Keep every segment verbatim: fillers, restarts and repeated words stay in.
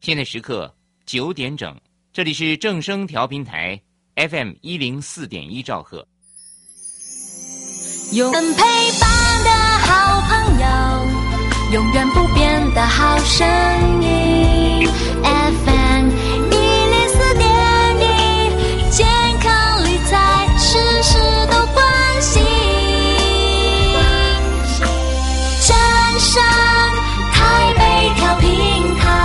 现在时刻九点整，这里是正声调频台 F M 一零四点一兆赫。 有人陪伴的好朋友，永远不变的好声音 F M 一零四点一，健康理财事事都关心。正声台北调频台，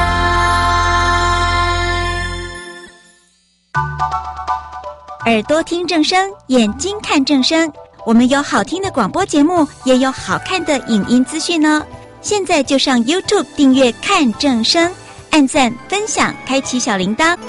耳朵听正声，眼睛看正声。我们有好听的广播节目，也有好看的影音资讯呢。现在就上 YouTube 订阅看正声，按赞分享，开启小铃铛。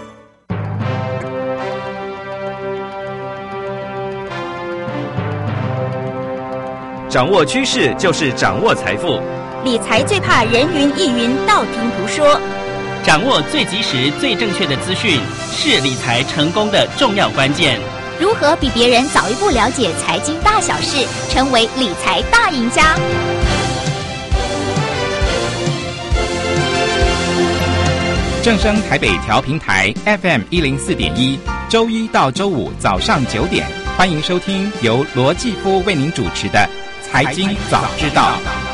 掌握趋势就是掌握财富， 理财最怕人云亦云，道听途说。 掌握最及时、最正确的资讯，是理财成功的重要关键。 如何比别人早一步了解财经大小事，成为理财大赢家？ 正声台北调频台 F M 一零四点一，周一到周五早上九点，欢迎收听由罗继夫为您主持的《财经早知道》。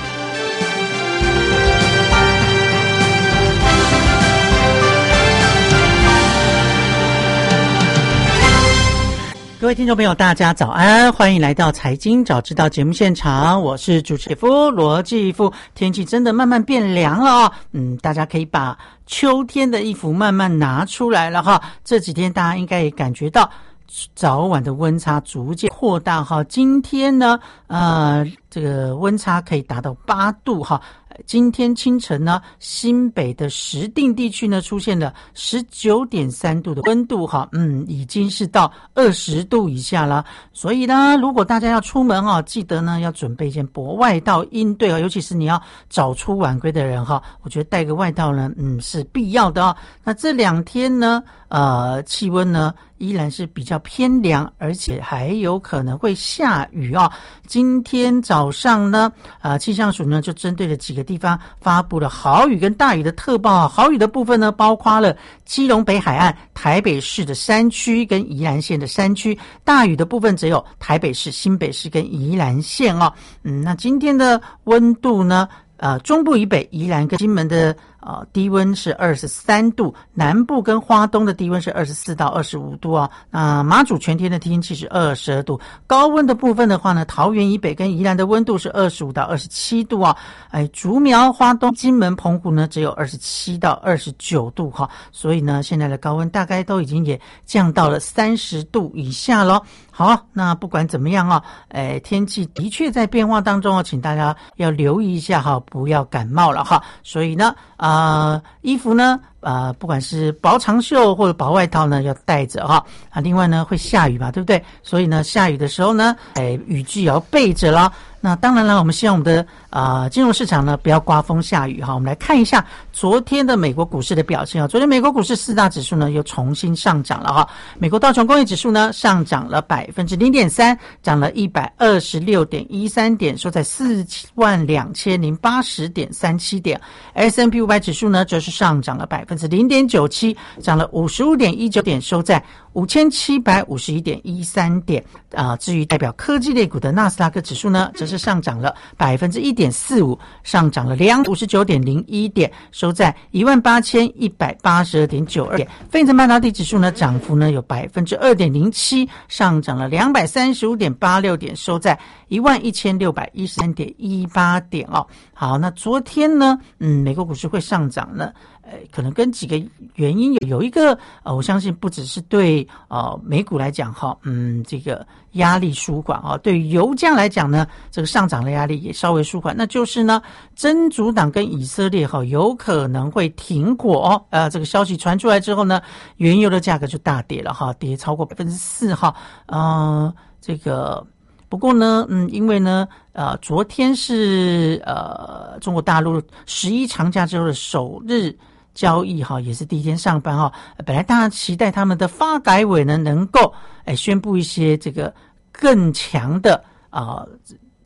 各位听众朋友，大家早安，欢迎来到财经早知道节目现场，我是主持人夫罗继夫。天气真的慢慢变凉了哦，嗯，大家可以把秋天的衣服慢慢拿出来了哈。这几天大家应该也感觉到早晚的温差逐渐扩大哈。今天呢，呃，这个温差可以达到八度哈。今天清晨呢，新北的石碇地区呢出现了 十九点三度的温度哈，嗯，已经是到二十度以下了。所以呢，如果大家要出门哈，记得呢要准备一件薄外套应对哦，尤其是你要早出晚归的人哈，我觉得带个外套呢，嗯，是必要的哦。那这两天呢，呃，气温呢依然是比较偏凉，而且还有可能会下雨哦。今天早上呢，呃，气象署呢就针对了几个地方发布了豪雨跟大雨的特报啊。豪雨的部分呢，包括了基隆北海岸、台北市的山区跟宜兰县的山区；大雨的部分只有台北市、新北市跟宜兰县哦。嗯，那今天的温度呢？呃，中部以北，宜兰跟金门的呃低温是二十三度，南部跟花东的低温是二十四到二十五度哦。那、呃、马祖全天的天气是二十二度，高温的部分的话呢，桃园以北跟宜兰的温度是二十五到二十七度哦。哎，竹苗、花东、金门、澎湖呢只有二十七到二十九度哈、哦，所以呢，现在的高温大概都已经也降到了三十度以下咯。好，那不管怎么样哦，哎，天气的确在变化当中哦，请大家要留意一下哈，不要感冒了哈。所以呢，呃，衣服呢，呃，不管是薄长袖或者薄外套呢，要带着哈。啊，另外呢，会下雨嘛，对不对？所以呢，下雨的时候呢，哎，雨具也要备着啦。那当然了，我们希望我们的啊、呃、金融市场呢不要刮风下雨哈。我们来看一下昨天的美国股市的表现啊。昨天美国股市四大指数呢又重新上涨了哈。美国道琼工业指数呢上涨了百分之零点三，涨了一百二十六点一三点，收在四万两千零八十点三七点。S and P 五百指数呢则是上涨了百分之零点九七，涨了五十五点一九点，收在五千七百五十一点一三点。啊、呃，至于代表科技类股的纳斯达克指数呢，则是上涨了百分之一点四五，上涨了两五十九点零一点，收在一万八千一百八十二点九二点。费城半导体指数呢，涨幅呢有百分之二点零七，上涨了两百三十五点八六点，收在一万一千六百一十三点一八点哦。好，那昨天呢，嗯，美国股市会上涨呢，呃，可能跟几个原因有有一个呃，我相信不只是对呃美股来讲哈，嗯，这个压力舒缓啊，对于油价来讲呢，这个上涨的压力也稍微舒缓，那就是呢，真主党跟以色列哈有可能会停火哦，呃，这个消息传出来之后呢，原油的价格就大跌了哈，跌超过百分之四哈，呃，这个。不过呢，嗯，因为呢，呃，昨天是呃中国大陆十一长假之后的首日交易哈，也是第一天上班哈。本来大家期待他们的发改委呢能够哎宣布一些这个更强的啊、呃、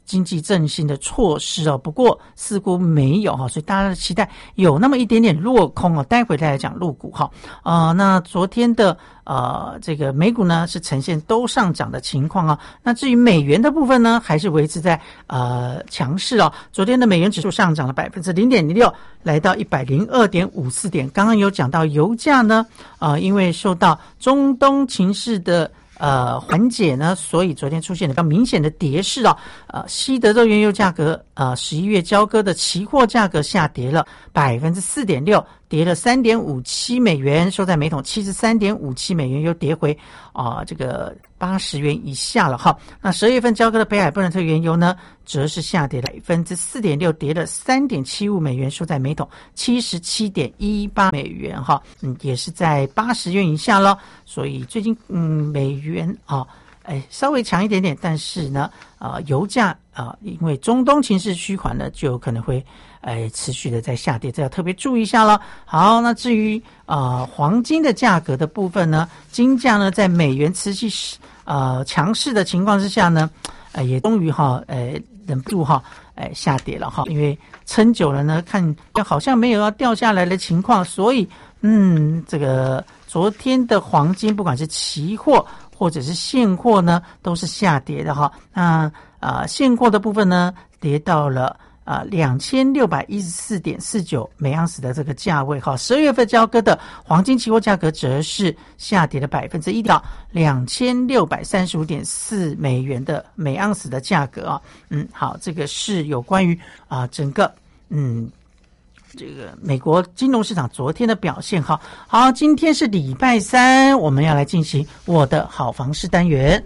经济振兴的措施哦，不过似乎没有哈，所以大家的期待有那么一点点落空哦。待会再来讲陆股哈，呃，那昨天的呃这个美股呢是呈现都上涨的情况啊。那至于美元的部分呢，还是维持在呃强势哦。昨天的美元指数上涨了百分之零点零六，来到一百零二点五四点。刚刚有讲到油价呢，呃，因为受到中东情势的呃，缓解呢，所以昨天出现了比较明显的跌势哦。呃，西德州原油价格，呃，十一月交割的期货价格下跌了百分之四点六，跌了三点五七美元，收在每桶七十三点五七美元，又跌回啊、呃、这个八十元以下了哈。那十二月份交割的北海布伦特原油呢，则是下跌了百分之四点六，跌了三点七五美元，收在每桶七十七点一八美元哈。嗯，也是在八十元以下了。所以最近嗯美元啊，哎稍微强一点点，但是呢，啊、呃、油价啊、呃、因为中东情势趋缓呢，就有可能会哎持续的在下跌，这要特别注意一下了。好，那至于啊、呃、黄金的价格的部分呢，金价呢在美元持续呃强势的情况之下呢，呃也终于哈呃忍不住哈哎下跌了哈，因为撑久了呢，看好像没有要掉下来的情况，所以嗯这个。昨天的黄金不管是期货或者是现货呢，都是下跌的哈。那啊、呃、现货的部分呢，跌到了啊两千六百一十四点四九每盎司的这个价位哈。十二月份交割的黄金期货价格则是下跌了百分之一到两千六百三十五点四美元的每盎司的价格啊。嗯，好，这个是有关于啊、呃、整个嗯。这个美国金融市场昨天的表现哈，好，今天是礼拜三，我们要来进行我的好房事单元。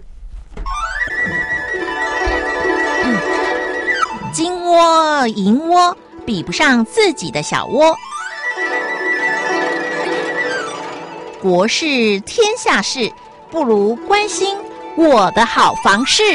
嗯、金窝银窝比不上自己的小窝，国事天下事不如关心我的好房事。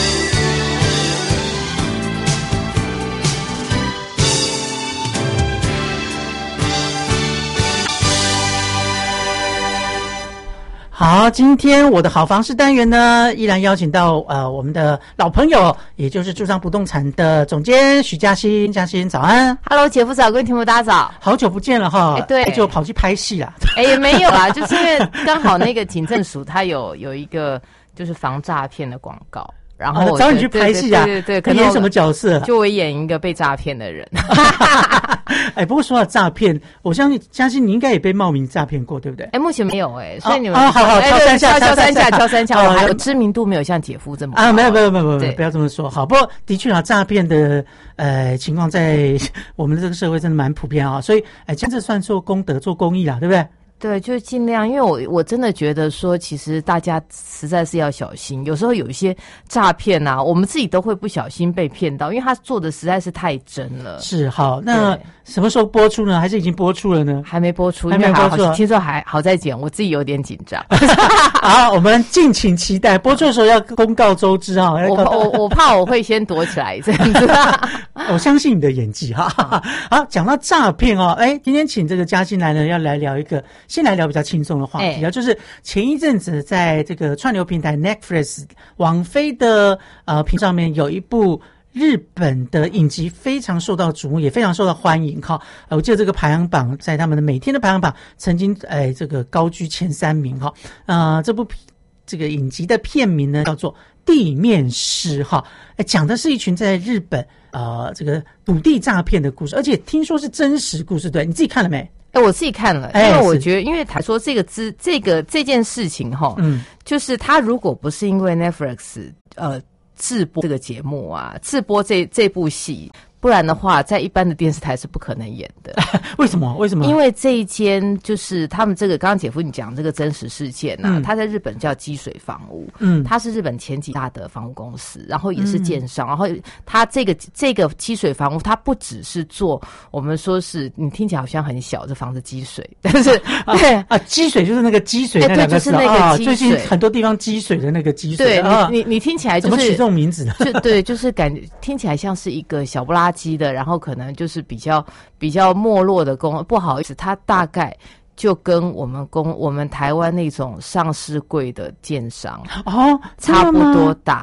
好，今天我的好房事单元呢，依然邀请到呃我们的老朋友，也就是住商不动产的总监许嘉欣。嘉欣早安。 Hello， 姐夫早，各位听众大家早。 好久不见了哈。 哎，对， 就跑去拍戏啦。 哎，也没有啦，就是因为刚好那个警政署它有有一个就是防诈骗的广告。然后我、 啊、找你去拍戏啊？ 对对 对, 对，可能演什么角色？ 就我演一个被诈骗的人。 哎，不过说到诈骗，我相信相信你应该也被冒名诈骗过，对不对？ 哎，目前没有哎、欸，所以你们、 哦哦、好好敲三下， 敲三下，敲三下，我还有哦、 知名度没有像姐夫这么高啊，没有没有没有没有，不要这么说。好，不过的确啊，诈骗的呃情况在我们这个社会真的蛮普遍啊，所以哎，这样子算做功德、做公益啦，对不对？ 对，就尽量，因为我我真的觉得说，其实大家实在是要小心。有时候有一些诈骗啊，我们自己都会不小心被骗到，因为他做的实在是太真了。 是，好，那什么时候播出呢？还是已经播出了呢？ 还没播出， 还没播出、啊。 听说还好在剪，我自己有点紧张。 好，我们敬请期待。播出的时候要公告周知啊。 我我我怕我会先躲起来这样子。 我相信你的演技哈。好，讲到诈骗哦，哎，今天请这个嘉欣来呢，要来聊一个。先来聊比较轻松的话题啊，欸、就是前一阵子在这个串流平台 Netflix 网飞的呃屏上面有一部日本的影集，非常受到瞩目，也非常受到欢迎哈。呃，我记得这个排行榜在他们的每天的排行榜曾经哎这个高居前三名哈。呃，这部这个影集的片名呢叫做《地面师》哈，哎，讲的是一群在日本呃这个土地诈骗的故事，而且听说是真实故事，对，你自己看了没？ 哎，我自己看了，因为我觉得，因为他说这个资这个这件事情哈，嗯，就是他如果不是因为 Netflix 呃制播这个节目啊，制播这这部戏。不然的话，在一般的电视台是不可能演的。 为什么？为什么？ 因为这一间就是他们这个，刚刚姐夫你讲这个真实事件啊， 嗯、 它在日本叫积水房屋， 嗯， 它是日本前几大的房屋公司，然后也是建商，嗯、然后它这个这个积水房屋，它不只是做我们说是你听起来好像很小，这房子积水，但是啊对啊，积水就是那个积水那两个字， 欸、对，就是那个积水、 啊。最近很多地方积水的那个积水， 对、 啊、 你你你听起来就是怎么取这种名字呢？ 就对，就是感觉听起来像是一个小不拉几的，然后可能。可能就是比较比较没落的公，不好意思，它大概就跟我们公我们台湾那种上市柜的建商哦差不多大。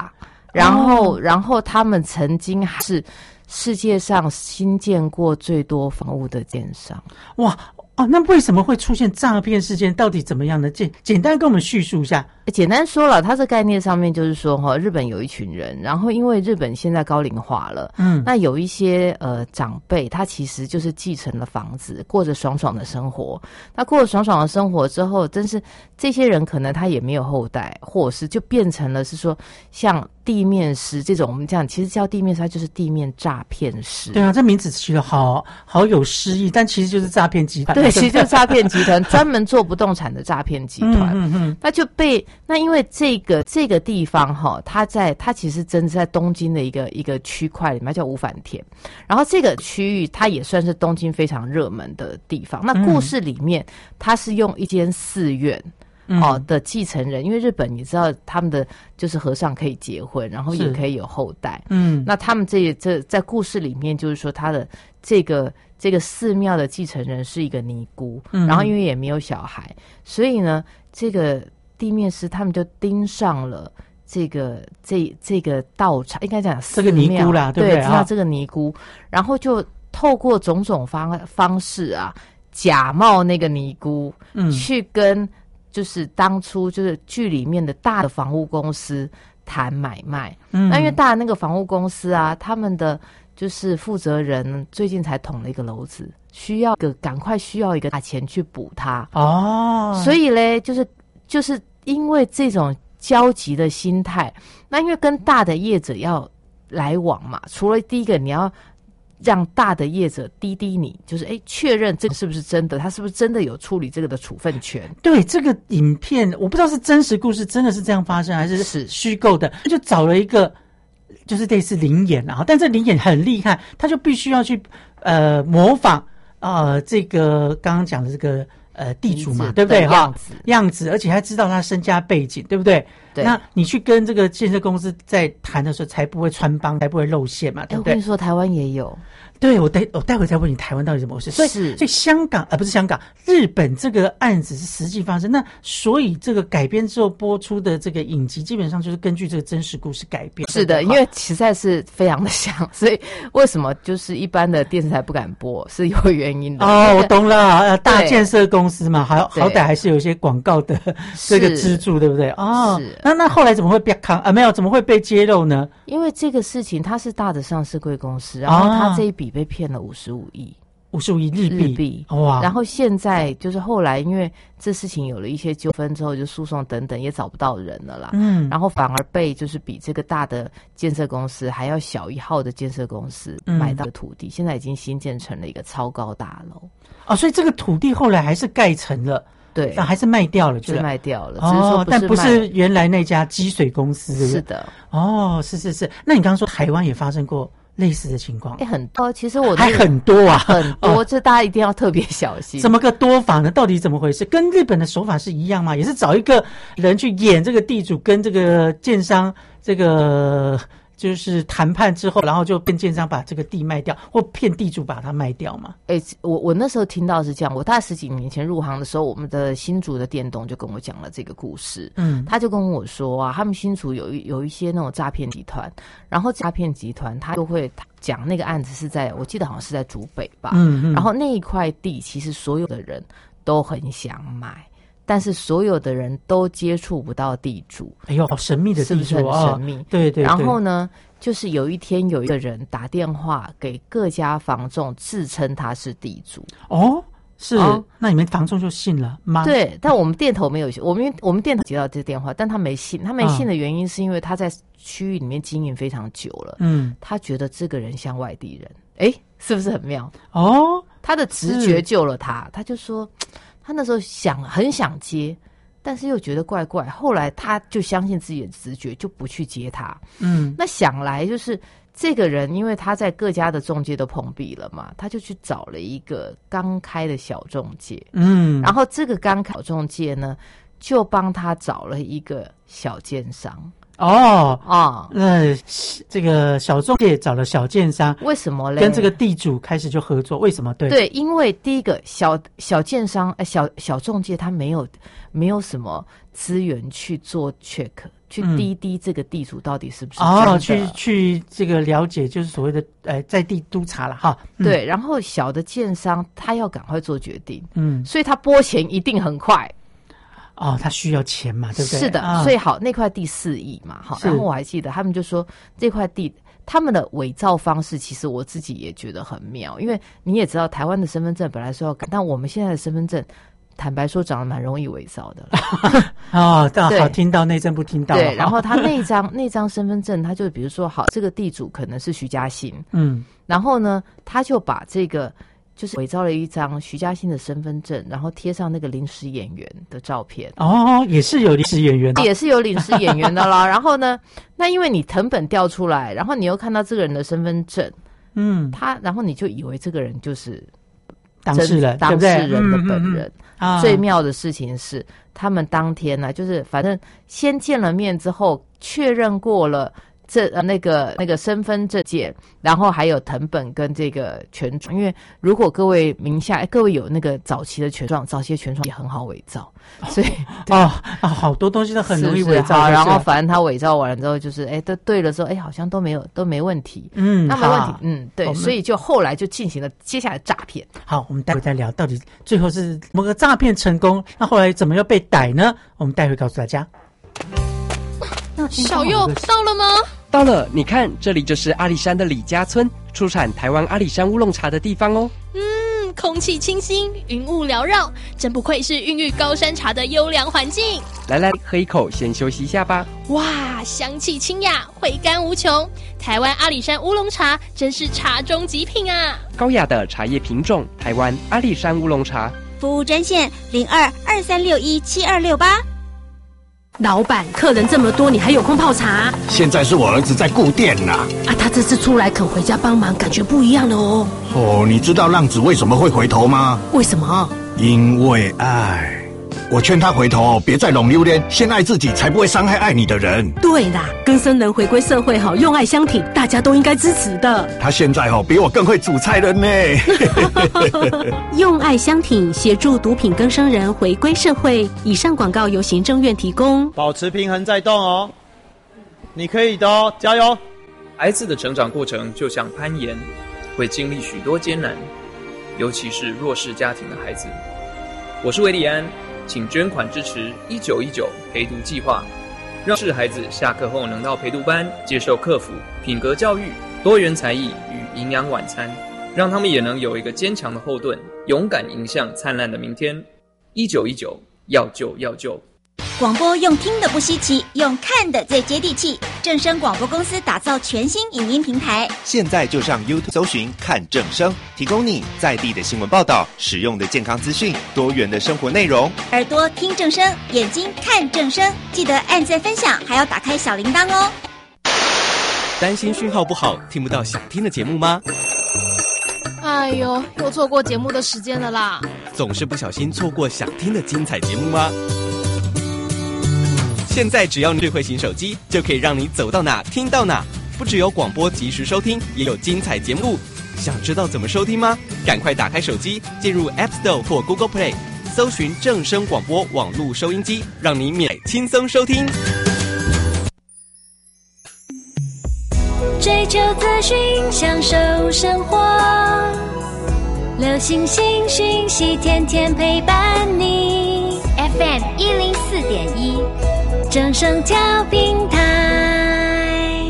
然后、哦、然后他们曾经还是世界上新建过最多房屋的建商。 哇哦，那为什么会出现诈骗事件？到底怎么样呢？简简单跟我们叙述一下。 简单说了，它这概念上面就是说哈，日本有一群人，然后因为日本现在高龄化了，嗯，那有一些呃长辈，他其实就是继承了房子，过着爽爽的生活。那过着爽爽的生活之后，真是这些人可能他也没有后代，或者是就变成了是说像地面师这种，我们讲其实叫地面师，它就是地面诈骗师。 对啊，这名字取得好好有诗意，但其实就是诈骗集团。 对，其实就是诈骗集团，专门做不动产的诈骗集团。嗯嗯嗯，那就被那因为这个这个地方哈，它在它其实真的在东京的一个一个区块里面叫五反田，然后这个区域它也算是东京非常热门的地方。那故事里面，它是用一间寺院。哦的继承人，因为日本你知道他们的就是和尚可以结婚，然后也可以有后代。嗯，那他们这这在故事里面就是说他的这个这个寺庙的继承人是一个尼姑，嗯，然后因为也没有小孩，所以呢，这个地面师他们就盯上了这个这这个道场，应该讲寺庙这个尼姑啦，对不对？知道这个尼姑，然后就透过种种方方式啊，假冒那个尼姑，嗯，去跟。就是当初就是剧里面的大的房屋公司谈买卖，嗯，那因为大的那个房屋公司啊，他们的就是负责人最近才捅了一个篓子，需要个赶快需要一个大钱去补它哦，所以嘞，就是就是因为这种焦急的心态，那因为跟大的业者要来往嘛，除了第一个你要。让大的业者滴滴你，就是哎，确认这个是不是真的，他是不是真的有处理这个的处分权？ 对，这个影片我不知道是真实故事，真的是这样发生，还是是虚构的？就找了一个，就是类似灵眼啊，但这灵眼很厉害，他就必须要去呃模仿呃这个刚刚讲的这个呃地主嘛，对不对？ 样子样子，而且还知道他身家背景，对不对？对，那你去跟这个建设公司在谈的时候，才不会穿帮，才不会露馅嘛，对不对？ 我跟你说，台湾也有。 对，我待我待会再问你台湾到底怎么回事。所以，所以香港呃不是香港，日本这个案子是实际发生。那所以这个改编之后播出的这个影集，基本上就是根据这个真实故事改编。 是的，因为实在是非常的像，所以为什么就是一般的电视台不敢播，是有原因的。 哦，我懂了，呃，大建设公司嘛，好好歹还是有一些广告的这个资助，对不对？哦，是。那那后来怎么会被扛啊？没有，怎么会被揭露呢？ 因为这个事情它是大的上市贵公司，然后它这一笔被骗了五十五亿， 五十五亿日币， 日币哇！然后现在就是后来因为这事情有了一些纠纷之后，就诉讼等等也找不到人了啦。嗯，然后反而被就是比这个大的建设公司还要小一号的建设公司买到的土地，嗯、现在已经新建成了一个超高大楼。 哦，所以这个土地后来还是盖成了。 对， 还是卖掉了， 是卖掉了。 哦，只是说不是但不是原来那家积水公司，对不对？ 是的。 哦，是是是。那你刚刚说台湾也发生过类似的情况？ 哎，很多。其实我、 那个、还很多啊， 很多，这、哦、大家一定要特别小心。 怎么个多法呢？到底怎么回事？跟日本的手法是一样吗？也是找一个人去演这个地主跟这个建商这个。就是谈判之后，然后就骗建商把这个地卖掉，或骗地主把它卖掉嘛？ 哎、欸，我我那时候听到是这样，我大概十几年前入行的时候，我们的新竹的店东就跟我讲了这个故事。嗯，他就跟我说啊，他们新竹有一有一些那种诈骗集团，然后诈骗集团他就会讲那个案子是在，我记得好像是在竹北吧。嗯嗯，然后那一块地其实所有的人都很想买。但是所有的人都接触不到地主， 哎呦，好神秘的地主， 是不是很神秘？ 哦、对, 对对。 然后呢，就是有一天有一个人打电话给各家房仲，自称他是地主。 哦，是，哦、那你们房仲就信了吗？ 对，但我们店头没有，我们我们店头接到这个电话，但他没信。他没信的原因是因为他在区域里面经营非常久了，嗯，他觉得这个人像外地人，哎，是不是很妙？哦，他的直觉救了他，他就说。他那时候想很想接，但是又觉得怪怪。后来他就相信自己的直觉，就不去接他。嗯，那想来就是这个人，因为他在各家的中介都碰壁了嘛，他就去找了一个刚开的小中介。嗯，然后这个刚开小中介呢，就帮他找了一个小建商。 哦哦，那这个小中介找了小建商， 为什么嘞？ 跟这个地主开始就合作，为什么？对对，因为第一个小小建商，呃，小小中介他没有没有什么资源去做 check 去滴滴这个地主到底是不是真的、 嗯、 哦，去去这个了解，就是所谓的呃在地督查了哈、 嗯。对，然后小的建商他要赶快做决定， 嗯， 所以他拨钱一定很快。 哦，他需要钱嘛，对不对？ 是的， 啊、 所以好，那块地四亿嘛，好，然后我还记得他们就说这块地。他们的伪造方式，其实我自己也觉得很妙，因为你也知道，台湾的身份证本来说要改，但我们现在的身份证，坦白说，长得蛮容易伪造的了。 哦，倒好听到内政部听到了。 对，然后他那张那张身份证，他就比如说，好，这个地主可能是徐嘉欣， 嗯， 然后呢，他就把这个就是伪造了一张徐嘉欣的身份证，然后贴上那个临时演员的照片。 哦，也是有临时演员的， 也是有临时演员的啦。然后呢，那因为你誊本调出来，然后你又看到这个人的身份证， 嗯， 他然后你就以为这个人就是当事人， 当事人的本人。 嗯嗯嗯、 最妙的事情是，他们当天呢、啊，就是反正先见了面之后，确认过了。这呃那个那个身份证件，然后还有誊本跟这个权状，因为如果各位名下各位有那个早期的权状，早期的权状也很好伪造，所以哦啊，好多东西都很容易伪造。 是是然后反正他伪造完了之后，就是哎都对了之后，哎好像都没有都没问题， 嗯， 那没问题，嗯对，所以就后来就进行了接下来诈骗。 好，我们待会再聊，到底最后是某个诈骗成功，那后来怎么又被逮呢？我们待会告诉大家。 小佑到了吗？到了，你看，这里就是阿里山的李家村，出产台湾阿里山乌龙茶的地方哦。 嗯，空气清新，云雾缭绕，真不愧是孕育高山茶的优良环境。 来来，喝一口，先休息一下吧。 哇，香气清雅，回甘无穷。台湾阿里山乌龙茶真是茶中极品啊！ 高雅的茶叶品种，台湾阿里山乌龙茶。 服务专线零二二三六一七二六八。 老板，客人这么多，你还有空泡茶？ 现在是我儿子在顾店呐。 啊，他这次出来肯回家帮忙，感觉不一样了哦。 哦，你知道浪子为什么会回头吗？ 为什么？ 因为爱。我劝他回头，别再弄榴莲，先爱自己，才不会伤害爱你的人。 对啦，更生人回归社会好，用爱相挺，大家都应该支持的。 他现在哦，比我更会煮菜了呢。 用爱相挺，协助毒品更生人回归社会。以上广告由行政院提供。 保持平衡再动哦，你可以的哦，加油！ 孩子的成长过程就像攀岩，会经历许多艰难，尤其是弱势家庭的孩子。我是韦礼安。请捐款支持一九一九陪读计划，让是孩子下课后能到陪读班接受课辅、品格教育、多元才艺与营养晚餐，让他们也能有一个坚强的后盾，勇敢迎向灿烂的明天。一九一九，要救要救。 广播用听的不稀奇，用看的最接地气。正声广播公司打造全新影音平台， 现在就上 YouTube 搜寻看正声，提供你在地的新闻报道、实用的健康资讯、多元的生活内容。 耳朵听正声，眼睛看正声，记得按赞分享，还要打开小铃铛哦。 担心讯号不好，听不到想听的节目吗？ 哎呦，又错过节目的时间了啦！ 总是不小心错过想听的精彩节目吗？现在只要智慧型手机，就可以让你走到哪听到哪。不只有广播及时收听，也有精彩节目。想知道怎么收听吗？赶快打开手机，进入 App Store 或 Google Play， 搜寻正声广播网络收音机，让你免轻松收听。 追求资讯，享受生活，流行新讯息，天天陪伴你。F M 一零四点一，正声调频台。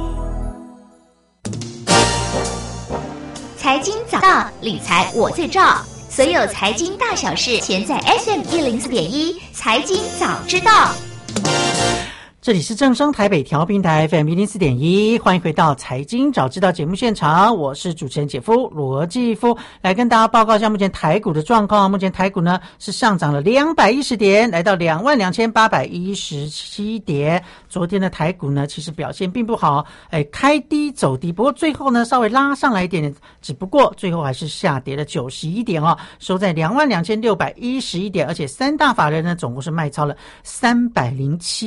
财经早到，理财我最照。所有财经大小事，全在 F M 一零四点一，财经早知道。 这里是正声台北调频台 F M 一零四点一，欢迎回到财经早知道节目现场，我是主持人姐夫罗继夫，来跟大家报告一下目前台股的状况。目前台股呢是上涨了两百一十点，来到两万两千八百一十七点。昨天的台股呢其实表现并不好，哎，开低走低，不过最后呢稍微拉上来一点点，只不过最后还是下跌了九十一点哦，收在两万两千六百一十一点，而且三大法人呢总共是卖超了三百零七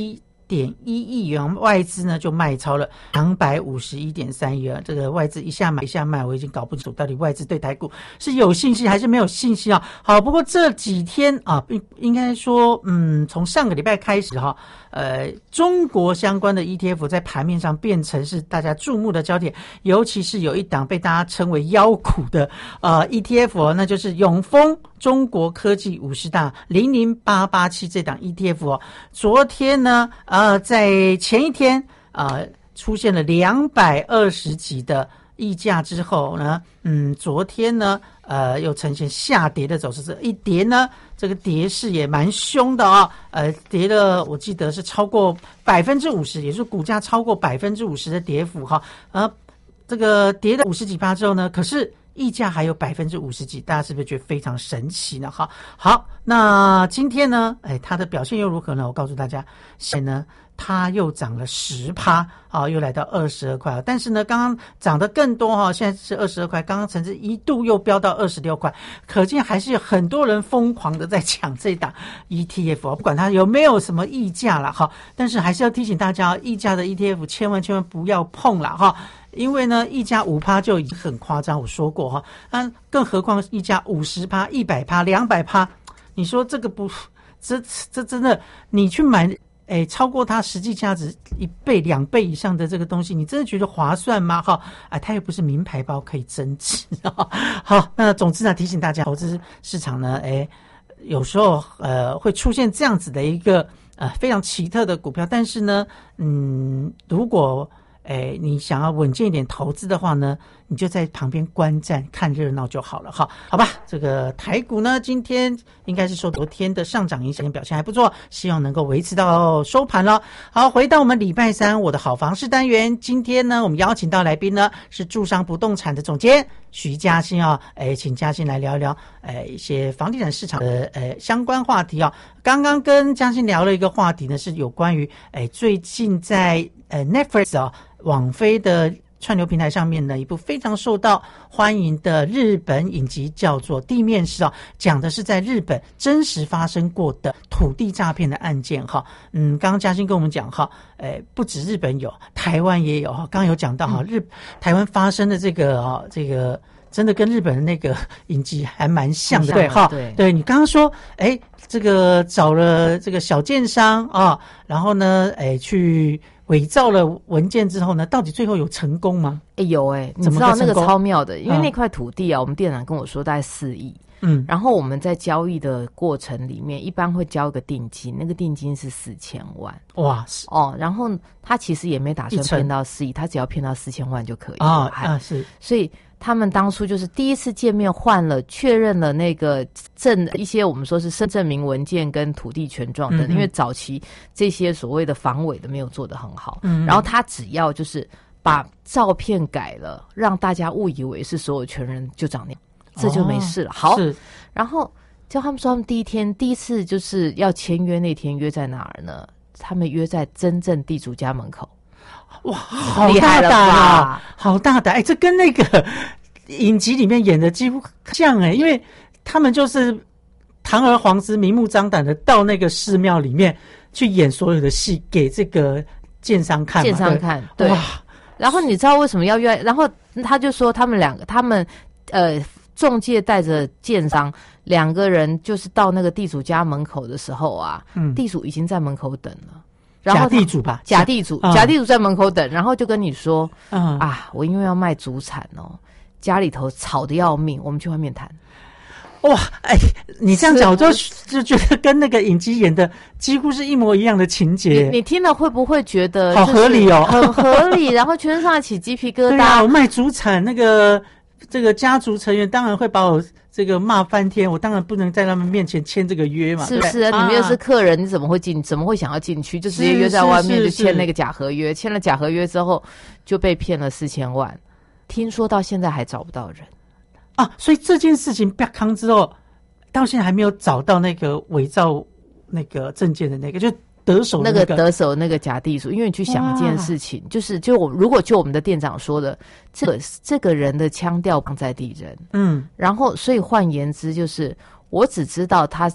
点一亿元，外资呢就卖超了两百五十一点三亿元。这个外资一下买一下卖，我已经搞不清楚到底外资对台股是有信心还是没有信心啊？好，不过这几天啊，应该说，嗯，从上个礼拜开始哈，呃，中国相关的 E T F 在盘面上变成是大家注目的焦点，尤其是有一档被大家称为妖股的呃 E T F 哦，那就是永丰中国科技五十大零零八八七这档 E T F 哦，昨天呢。呃，在前一天呃出现了两百二十几的溢价之后呢，嗯，昨天呢呃又呈现下跌的走势，这一跌呢，这个跌势也蛮凶的啊、哦，呃，跌了我记得是超过百分之五十，也就是股价超过百分之五十的跌幅哈，呃，这个跌了五十几趴之后呢，可是溢价还有百分之五十几，大家是不是觉得非常神奇呢？哈，好，那今天呢，哎，它的表现又如何呢？我告诉大家，现在呢，它又涨了十趴，啊，又来到二十二块。但是呢，刚刚涨得更多哈，现在是二十二块，刚刚曾经一度又飙到二十六块，可见还是有很多人疯狂的在抢这档 E T F， 不管它有没有什么溢价啦，哈，但是还是要提醒大家，溢价的 E T F 千万千万不要碰啦，哈。因为呢，溢价五趴就已经很夸张，我说过哈，啊，更何况溢价五十趴、一百趴、两百趴，你说这个不，这这真的，你去买，哎，超过它实际价值一倍、两倍以上的这个东西，你真的觉得划算吗？哈，啊，它又不是名牌包可以增值。好，那总之呢，提醒大家，投资市场呢，哎，有时候呃会出现这样子的一个呃非常奇特的股票，但是呢，嗯，如果哎，你想要稳健一点投资的话呢，你就在旁边观战看热闹就好了哈，好吧？这个台股呢，今天应该是受昨天的上涨影响，表现还不错，希望能够维持到收盘了。好，回到我们礼拜三我的好房市单元，今天呢，我们邀请到来宾呢是住商不动产的总监徐嘉欣啊，哎，请嘉欣来聊一聊哎一些房地产市场的呃相关话题啊。刚刚跟嘉欣聊了一个话题呢，是有关于哎最近在呃 Netflix 啊。网飞的串流平台上面呢，一部非常受到欢迎的日本影集叫做《地面师》啊，讲的是在日本真实发生过的土地诈骗的案件哈。嗯，刚刚嘉欣跟我们讲哈，诶，不止日本有，台湾也有哈。刚刚有讲到哈，日台湾发生的这个啊，这个真的跟日本的那个影集还蛮像的，对哈。对，对你刚刚说，诶，这个找了这个小建商啊，然后呢，诶，去。伪造了文件之后呢，到底最后有成功吗？ 哎、欸、有哎、欸，你知道那个超妙的，因为那块土地啊，嗯、我们店长跟我说大概四亿，嗯，然后我们在交易的过程里面，一般会交一个定金，那个定金是四千万，哇，哦，然后他其实也没打算骗到四亿，他只要骗到四千万就可以了啊啊是，所以。他们当初就是第一次见面换了确认了那个证一些我们说是身证明文件跟土地权状等、嗯、因为早期这些所谓的防伪的没有做得很好、嗯、然后他只要就是把照片改了让大家误以为是所有权人就长那样，这就没事了、哦、好，然后就他们说他们第一天第一次就是要签约那天约在哪儿呢？他们约在真正地主家门口。 哇，好大胆啊！好大胆！哎，这跟那个影集里面演的几乎像哎，因为他们就是堂而皇之、明目张胆的到那个寺庙里面去演所有的戏，给这个建商看嘛。 建商看，对。哇！然后你知道为什么要约？然后他就说他们两个，他们呃中介带着建商两个人，就是到那个地主家门口的时候啊，嗯，地主已经在门口等了。然后假地主吧， 假地主，嗯、假地主在门口等，然后就跟你说，嗯啊，我因为要卖祖产哦，家里头吵得要命，我们去外面谈。 哇，哎，你这样讲，我就就觉得跟那个影集演的几乎是一模一样的情节。 你, 你听了会不会觉得好合理哦？ 很合理，然后全身上起鸡皮疙瘩。 对啊，我卖祖产，那个这个家族成员当然会把我。这个骂翻天，我当然不能在他们面前签这个约嘛， 是不是啊？你们又是客人，你怎么会进？怎么会想要进去？就直接约在外面就签那个假合约，签了假合约之后就被骗了四千万，听说到现在还找不到人啊！所以这件事情被康之后，到现在还没有找到那个伪造那个证件的那个，就得手的那个、那个得手那个假地主。因为你去想一件事情，就是就我如果就我们的店长说的，这个这个人的腔调帮在地人，嗯，然后所以换言之就是，我只知道他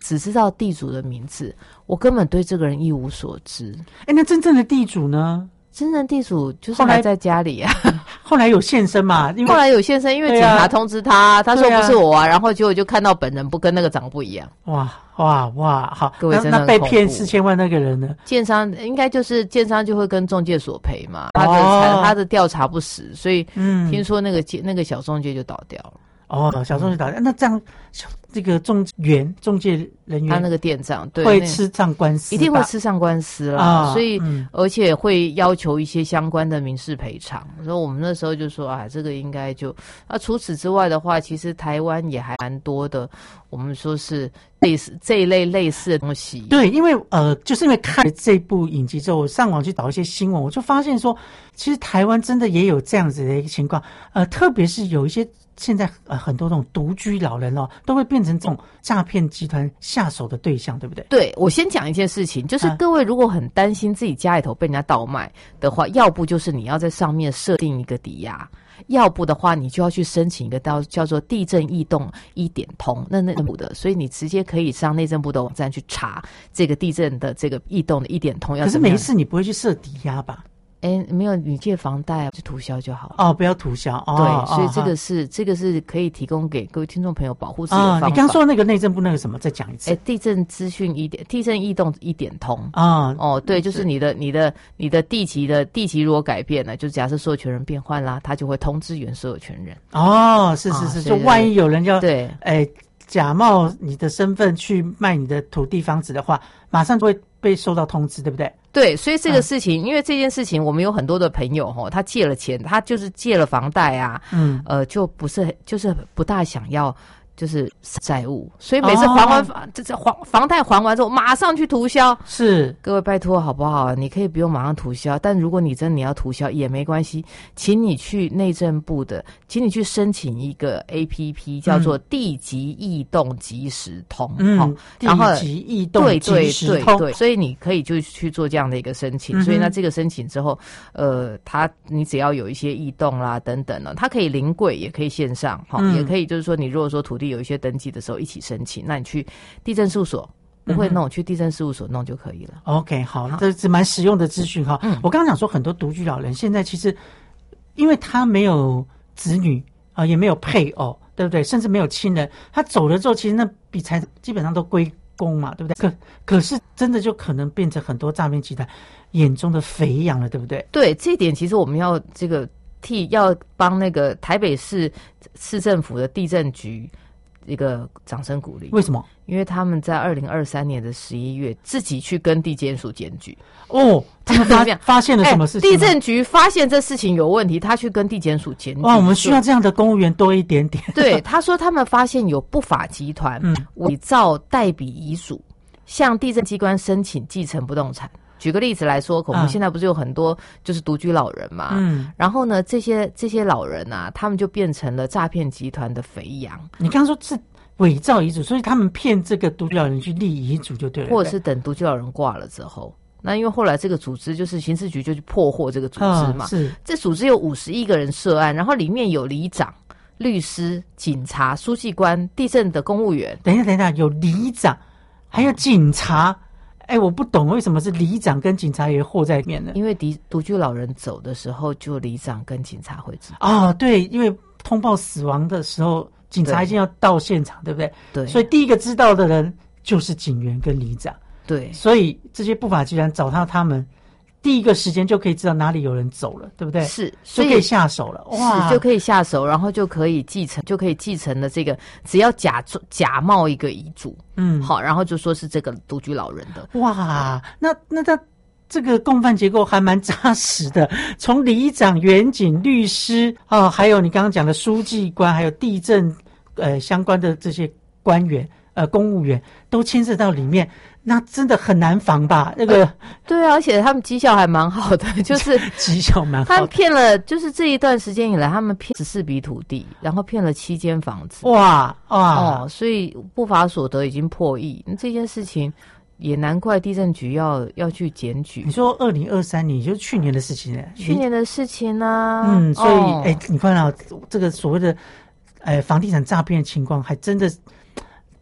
只知道地主的名字，我根本对这个人一无所知。 哎，那真正的地主呢？ 真正地主就是还在家里啊。 后来有现身嘛？因为后来有现身，因为警察通知他，啊、他说不是我啊，然后结果就看到本人不跟那个长不一样。 哇哇哇！好， 各位真的那被骗四千万那个人呢？ 建商应该就是建商就会跟中介索赔嘛，他的、哦、他的调查不实，所以听说那个、嗯、那个小中介就倒掉了。 哦，小中介倒掉，嗯、那这样这个中原中介人员他那个店长对会吃上官司， 一定会吃上官司啦。啊、所以、嗯、而且会要求一些相关的民事赔偿。所以我们那时候就说啊，这个应该就啊，除此之外的话，其实台湾也还蛮多的。我们说是类似这一类类似的东西。 对，因为呃，就是因为看了这部影集之后，我上网去找一些新闻，我就发现说，其实台湾真的也有这样子的一个情况。呃，特别是有一些现在呃很多这种独居老人哦，都会变成这种诈骗集团下手的对象，对不对？ 对，我先讲一件事情，就是各位如果很担心自己家里头被人家盗卖的话，要不就是你要在上面设定一个抵押。要不的话，你就要去申请一个叫叫做地震异动一点通，那内政部的，所以你直接可以上内政部的网站去查这个地震的这个异动的一点通要怎么样。 可是没事，你不会去设抵押吧？ 哎，没有，你借房贷就涂销就好哦，不要涂销哦。 对，所以这个是、哦、这个是可以提供给各位听众朋友保护自己的方法。 哦、你刚说那个内政部那个什么，再讲一次。 哎，地震资讯一点，地震异动一点通啊、哦。哦，对，就是你的你的你的地籍的地籍如果改变了，就假设所有权人变换啦，他就会通知原所有权人。 哦，是是是，哦、就万一有人要对哎假冒你的身份去卖你的土地房子的话，马上就会被收到通知，对不对？ 对，所以这个事情、嗯，因为这件事情，我们有很多的朋友哈，他借了钱，他就是借了房贷啊，嗯，呃，就不是，就是不大想要。就是债务，所以每次还完房，这这房房贷还完之后，马上去涂销。 是， 各位拜托好不好？你可以不用马上涂销，但如果你真的你要涂销也没关系，请你去内政部的，请你去申请一个 A P P， 叫做地籍异动即时通。 嗯， 哦、 地籍异动即时通。 对对对对，所以你可以就去做这样的一个申请。嗯、所以那这个申请之后，呃，他你只要有一些异动啦等等呢，它可以临柜，也可以线上，哈、哦嗯，也可以就是说，你如果说土地有一些登记的时候一起申请，那你去地政事务所不会弄、嗯、去地政事务所弄就可以了。 OK， 好，这是蛮实用的资讯哈、嗯。我刚刚讲说很多独居老人现在其实因为他没有子女啊、呃，也没有配偶，对不对？甚至没有亲人，他走了之后其实那笔财基本上都归公嘛，对不对？可可是真的就可能变成很多诈骗集团眼中的肥羊了，对不对？ 对，这一点其实我们要这个替要帮那个台北市市政府的地震局一个掌声鼓励。 为什么？ 因为他们在二零二三年的十一月自己去跟地检署检举。 哦，他们发发现了什么事情、 欸？地政局发现这事情有问题，他去跟地检署检举。 哇，我们需要这样的公务员多一点点。 对，他说他们发现有不法集团伪造代笔遗嘱，向地政机关申请继承不动产。举个例子来说，我们现在不是有很多就是独居老人嘛，嗯，然后呢，这些这些老人啊，他们就变成了诈骗集团的肥羊。 你刚刚说是伪造遗嘱，所以他们骗这个独居老人去立遗嘱就对了， 或者是等独居老人挂了之后，那因为后来这个组织就是刑事局就去破获这个组织嘛， 哦、是这组织有五十一个人涉案，然后里面有里长、律师、警察、书记官、地震的公务员。 等一下，等一下，有里长，还有警察。哦哎，我不懂为什么是里长跟警察也和在里面呢？ 因为独独居老人走的时候，就里长跟警察会知道。 哦，对，因为通报死亡的时候，警察一定要到现场，对不对？ 对。 所以第一个知道的人就是警员跟里长。 对。 所以这些不法集团找到他们，第一个时间就可以知道哪里有人走了，对不对？ 是， 所以就可以下手了。哇， 是就可以下手，然后就可以继承，就可以继承了这个，只要假假冒一个遗嘱。嗯，好，然后就说是这个独居老人的。 哇，那那他这个共犯结构还蛮扎实的，从里长、员警、律师啊、哦，还有你刚刚讲的书记官，还有地震呃相关的这些官员呃公务员都牵涉到里面，那真的很难防吧？那个、呃、 对啊，而且他们绩效还蛮好的，就是绩效蛮好的。 他们骗了，就是这一段时间以来，他们骗十四笔土地，然后骗了七间房子。 哇哇！ 哦，所以不法所得已经破亿，这件事情也难怪地政局要要去检举。 你说二零二三年，就是去年的事情呢？ 去年的事情啊。 嗯，所以哎、哦，你看到这个所谓的呃房地产诈骗的情况，还真的。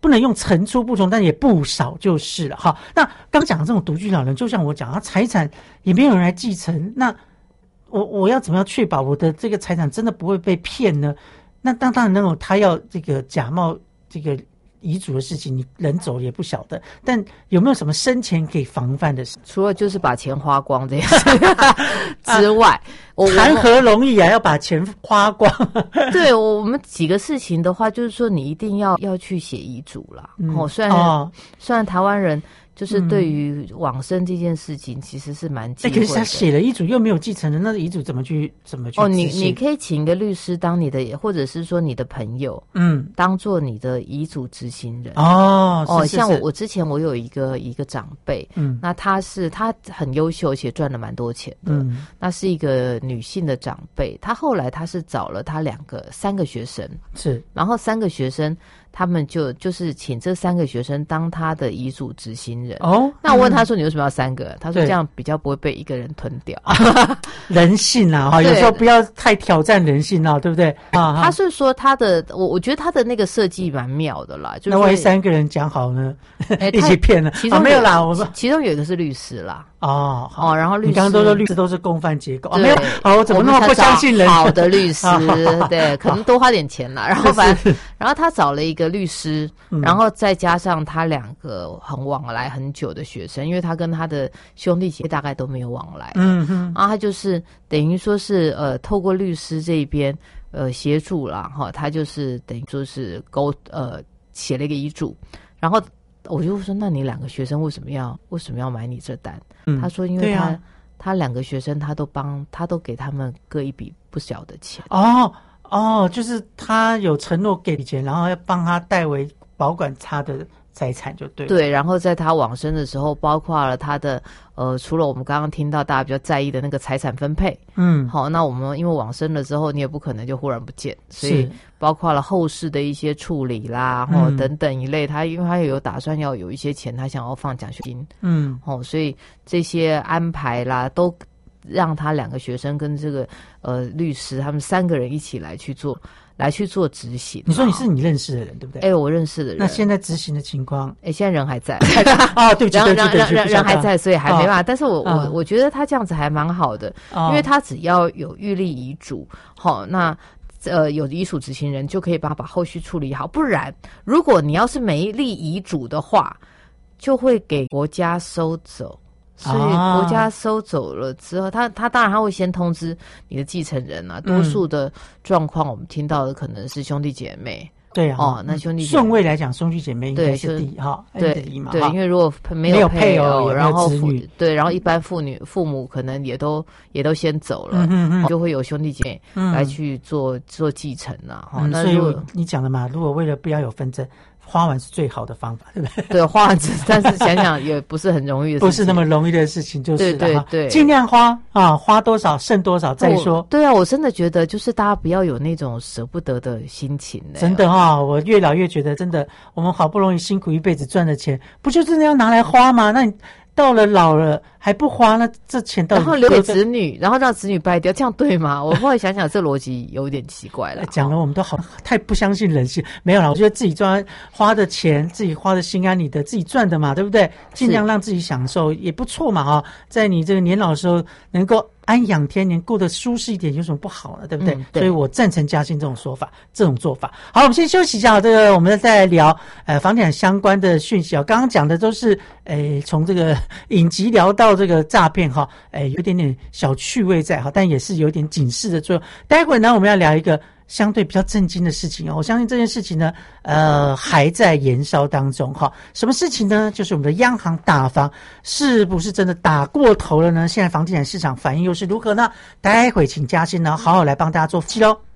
不能用层出不穷，但也不少就是了哈。那刚讲的这种独居老人，就像我讲，他财产也没有人来继承，那我我要怎么样确保我的这个财产真的不会被骗呢？那当当然那种他要这个假冒这个遗嘱的事情，你人走也不晓得，但有没有什么生前可以防范的事？ 除了就是把钱花光这件事之外，我谈何容易啊！要把钱花光。 对，我们几个事情的话，就是说你一定要要去写遗嘱啦。嗯、哦，虽然、哦、虽然台湾人就是对于往生这件事情其实是蛮忌讳的、欸、 可是他写了遗嘱又没有继承人，那遗嘱怎么去怎么去哦？你你可以请一个律师当你的，或者是说你的朋友，嗯，当做你的遗嘱执行人哦。 哦， 是是是像我我之前我有一个一个长辈，嗯，那他是他很优秀，而且赚了蛮多钱的，嗯，那是一个女性的长辈，他后来他是找了他两个三个学生， 是， 然后三个学生。他们就就是请这三个学生当他的遗嘱执行人哦。 那我问他说：“你为什么要三个？”他说：“这样比较不会被一个人吞掉。” 人性啊，哈，有时候不要太挑战人性啊，对不对？啊， 他是说他的，我我觉得他的那个设计蛮妙的啦。就是那万一三个人讲好呢，欸、一起骗了， 其中、 啊、没有啦，我们其中有一个是律师啦。 哦哦，然后律师， 你刚刚都说律师都是共犯结构，哦、没有哦，我怎么那么不相信人？ 好的律师，对，可能多花点钱啦。然后反正，然后他找了一个律师，嗯、然后再加上他两个很往来很久的学生，因为他跟他的兄弟姐妹大概都没有往来，嗯哼，然后他就是等于说是呃，透过律师这一边呃协助啦，哈，他就是等于说是勾呃写了一个遗嘱，然后。我就说，那你两个学生为什么要为什么要买你这单？嗯、他说，因为他、啊、他两个学生他都帮他都给他们各一笔不小的钱。 哦哦，就是他有承诺给钱，然后要帮他代为保管他的财产就对了。 对，然后在他往生的时候，包括了他的呃，除了我们刚刚听到大家比较在意的那个财产分配，嗯，好，那我们因为往生了之后，你也不可能就忽然不见，所以包括了后事的一些处理啦，然后等等一类，他因为他有打算要有一些钱，他想要放奖学金，嗯，哦，所以这些安排啦，都让他两个学生跟这个呃律师他们三个人一起来去做。来去做执行。 你说你是你认识的人对不对？ 哎、欸，我认识的人。 那现在执行的情况？ 哎、欸，现在人还在。 哦，对不起，对不起，对不起， 人人还在，所以还没办法。哦、但是我、嗯、我我觉得他这样子还蛮好的，哦、因为他只要有预立遗嘱，好、哦，那呃有遗属执行人就可以把把后续处理好。不然，如果你要是没立遗嘱的话，就会给国家收走。所以国家收走了之后，他他当然他会先通知你的继承人啊。多数的状况我们听到的可能是兄弟姐妹。 对啊， 哦，那兄弟顺位来讲，兄弟姐妹应该是第一哈， 对对，因为如果没有配偶，然后父对，然后一般妇女父母可能也都也都先走了，嗯嗯，就会有兄弟姐妹来去做做继承啊。 嗯，所以你讲的嘛，如果为了不要有纷争。花完是最好的方法，对不对？ 对，花完，但是想想也不是很容易的事情， 不是那么容易的事情，就是对对对， 尽量花啊，花多少剩多少再说。 对啊，我真的觉得就是大家不要有那种舍不得的心情、欸。 真的啊、哦，我越老越觉得，真的，我们好不容易辛苦一辈子赚的钱，不就真的要拿来花吗？那你到了老了还不花，那这钱到底然后留给子女，然后让子女败掉，这样对吗？我后来想想，这逻辑有点奇怪了。 讲了我们都好太不相信人性，没有啦，我觉得自己赚花的钱，自己花的心安理得，自己赚的嘛，对不对？尽量让自己享受也不错嘛，哈，在你这个年老的时候能够安养天年，过得舒适一点，有什么不好呢？对不对？嗯、对，所以我赞成嘉欣这种说法，这种做法。好，我们先休息一下，这个我们再来聊呃房地产相关的讯息啊。刚刚讲的都是诶从这个影集聊到这个诈骗哈，诶有点点小趣味在哈，但也是有点警示的作用。待会呢，我们要聊一个相对比较震惊的事情哦，我相信这件事情呢，呃，还在延烧当中哈。什么事情呢？就是我们的央行打房是不是真的打过头了呢？现在房地产市场反应又是如何呢？待会请嘉欣呢好好来帮大家做分析喽。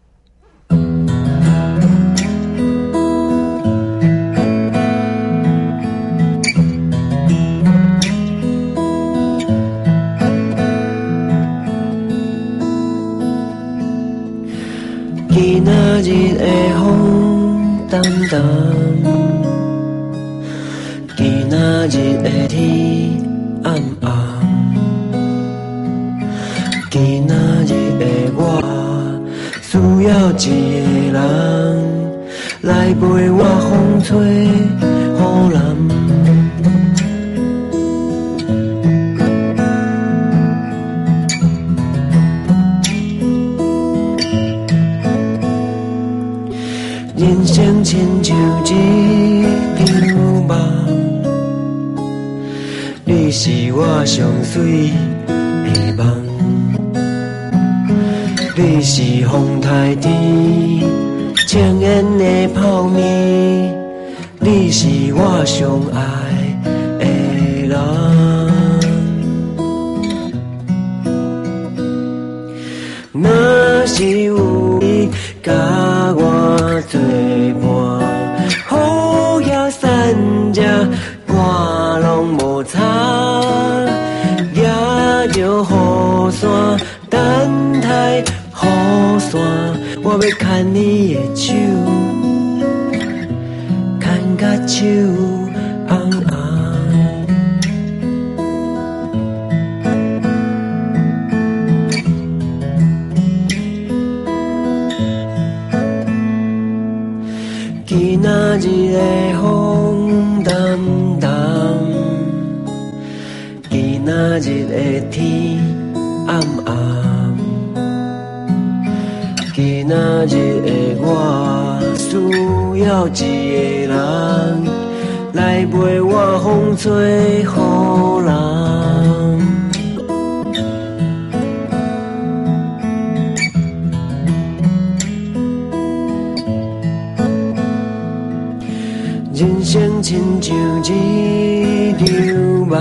今仔日的风淡淡，今仔日的天暗暗，今仔日的我需要一个人来陪我风风吹雨淋。人生亲像一场梦，你是我上水的梦，你是风台天情缘的泡面，你是我上爱的人。若是有你甲我作伴，雨也散遮，汗拢无擦，也着雨伞等待雨伞。我要牵你的手，牵甲手红红。今仔日的风淡淡，今仔日的天暗暗，今仔日的我需要一个人来陪我风吹雨淋。人生亲像一场梦，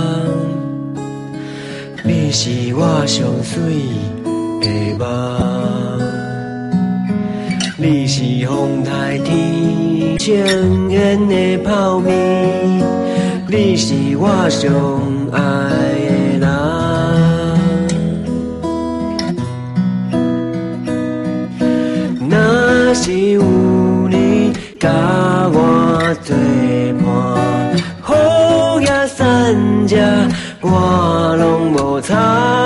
你是我上水的梦，你是风台天情缘的泡面，你是我上爱的人。若是有你甲我作伴，雨也散遮，汗拢无擦，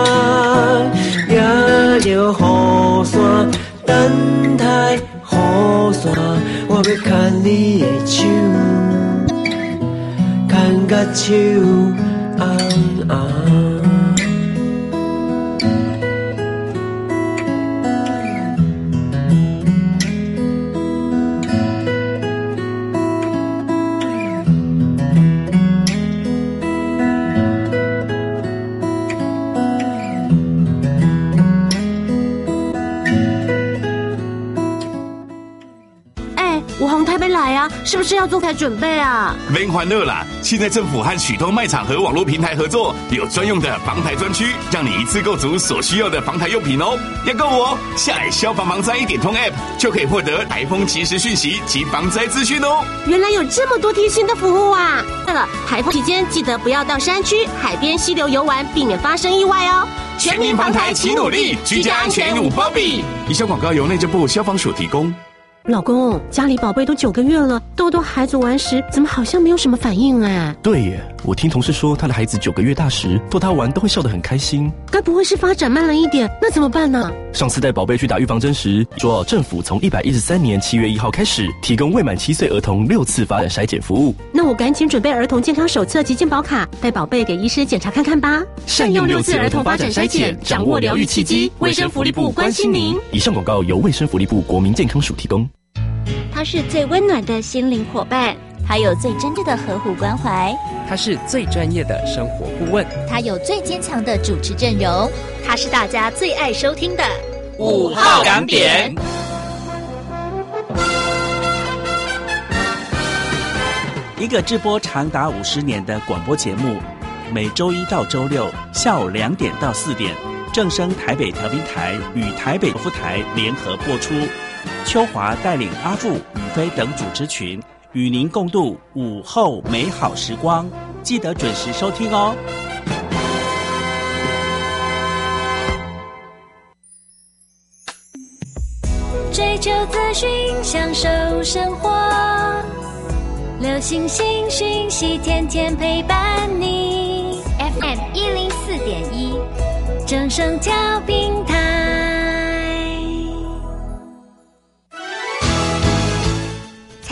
也着雨伞等待雨伞。我要牵你的手，牵甲手红红。 是不是要做台准备啊？ 免烦恼啦！现在政府和许多卖场和网络平台合作，有专用的防台专区，让你一次购足所需要的防台用品哦。要购哦，下载消防防灾一点通 App 就可以获得台风即时讯息及防灾资讯哦。 原来有这么多贴心的服务啊！对了，台风期间记得不要到山区、海边、溪流游玩，避免发生意外哦。 全民防台齐努力，居家安全无包庇。以上广告由内政部消防署提供。 老公，家里宝贝都九个月了，豆豆孩子玩时怎么好像没有什么反应啊？ 对耶，我听同事说他的孩子九个月大时逗他玩都会笑得很开心。 该不会是发展慢了一点？那怎么办呢？ 上次带宝贝去打预防针时说，政府从一百一十三年七月一号开始提供未满七岁儿童六次发展筛检服务。 那我赶紧准备儿童健康手册及健保卡，带宝贝给医师检查看看吧。 善用六次儿童发展筛检，掌握疗愈契机。卫生福利部关心您。以上广告由卫生福利部国民健康署提供。 他是最温暖的心灵伙伴， 他有最真挚的呵护关怀， 他是最专业的生活顾问， 他有最坚强的主持阵容， 他是大家最爱收听的五号港点。 一个直播长达五十年的广播节目，每周一到周六下午两点到四点，正声台北调频台与台北福台联合播出。秋华带领阿富、宇飞等主持群，与您共度午后美好时光，记得准时收听哦。 追求资讯，享受生活，流行新讯息，天天陪伴你。F M 一零四点一，正声调频台。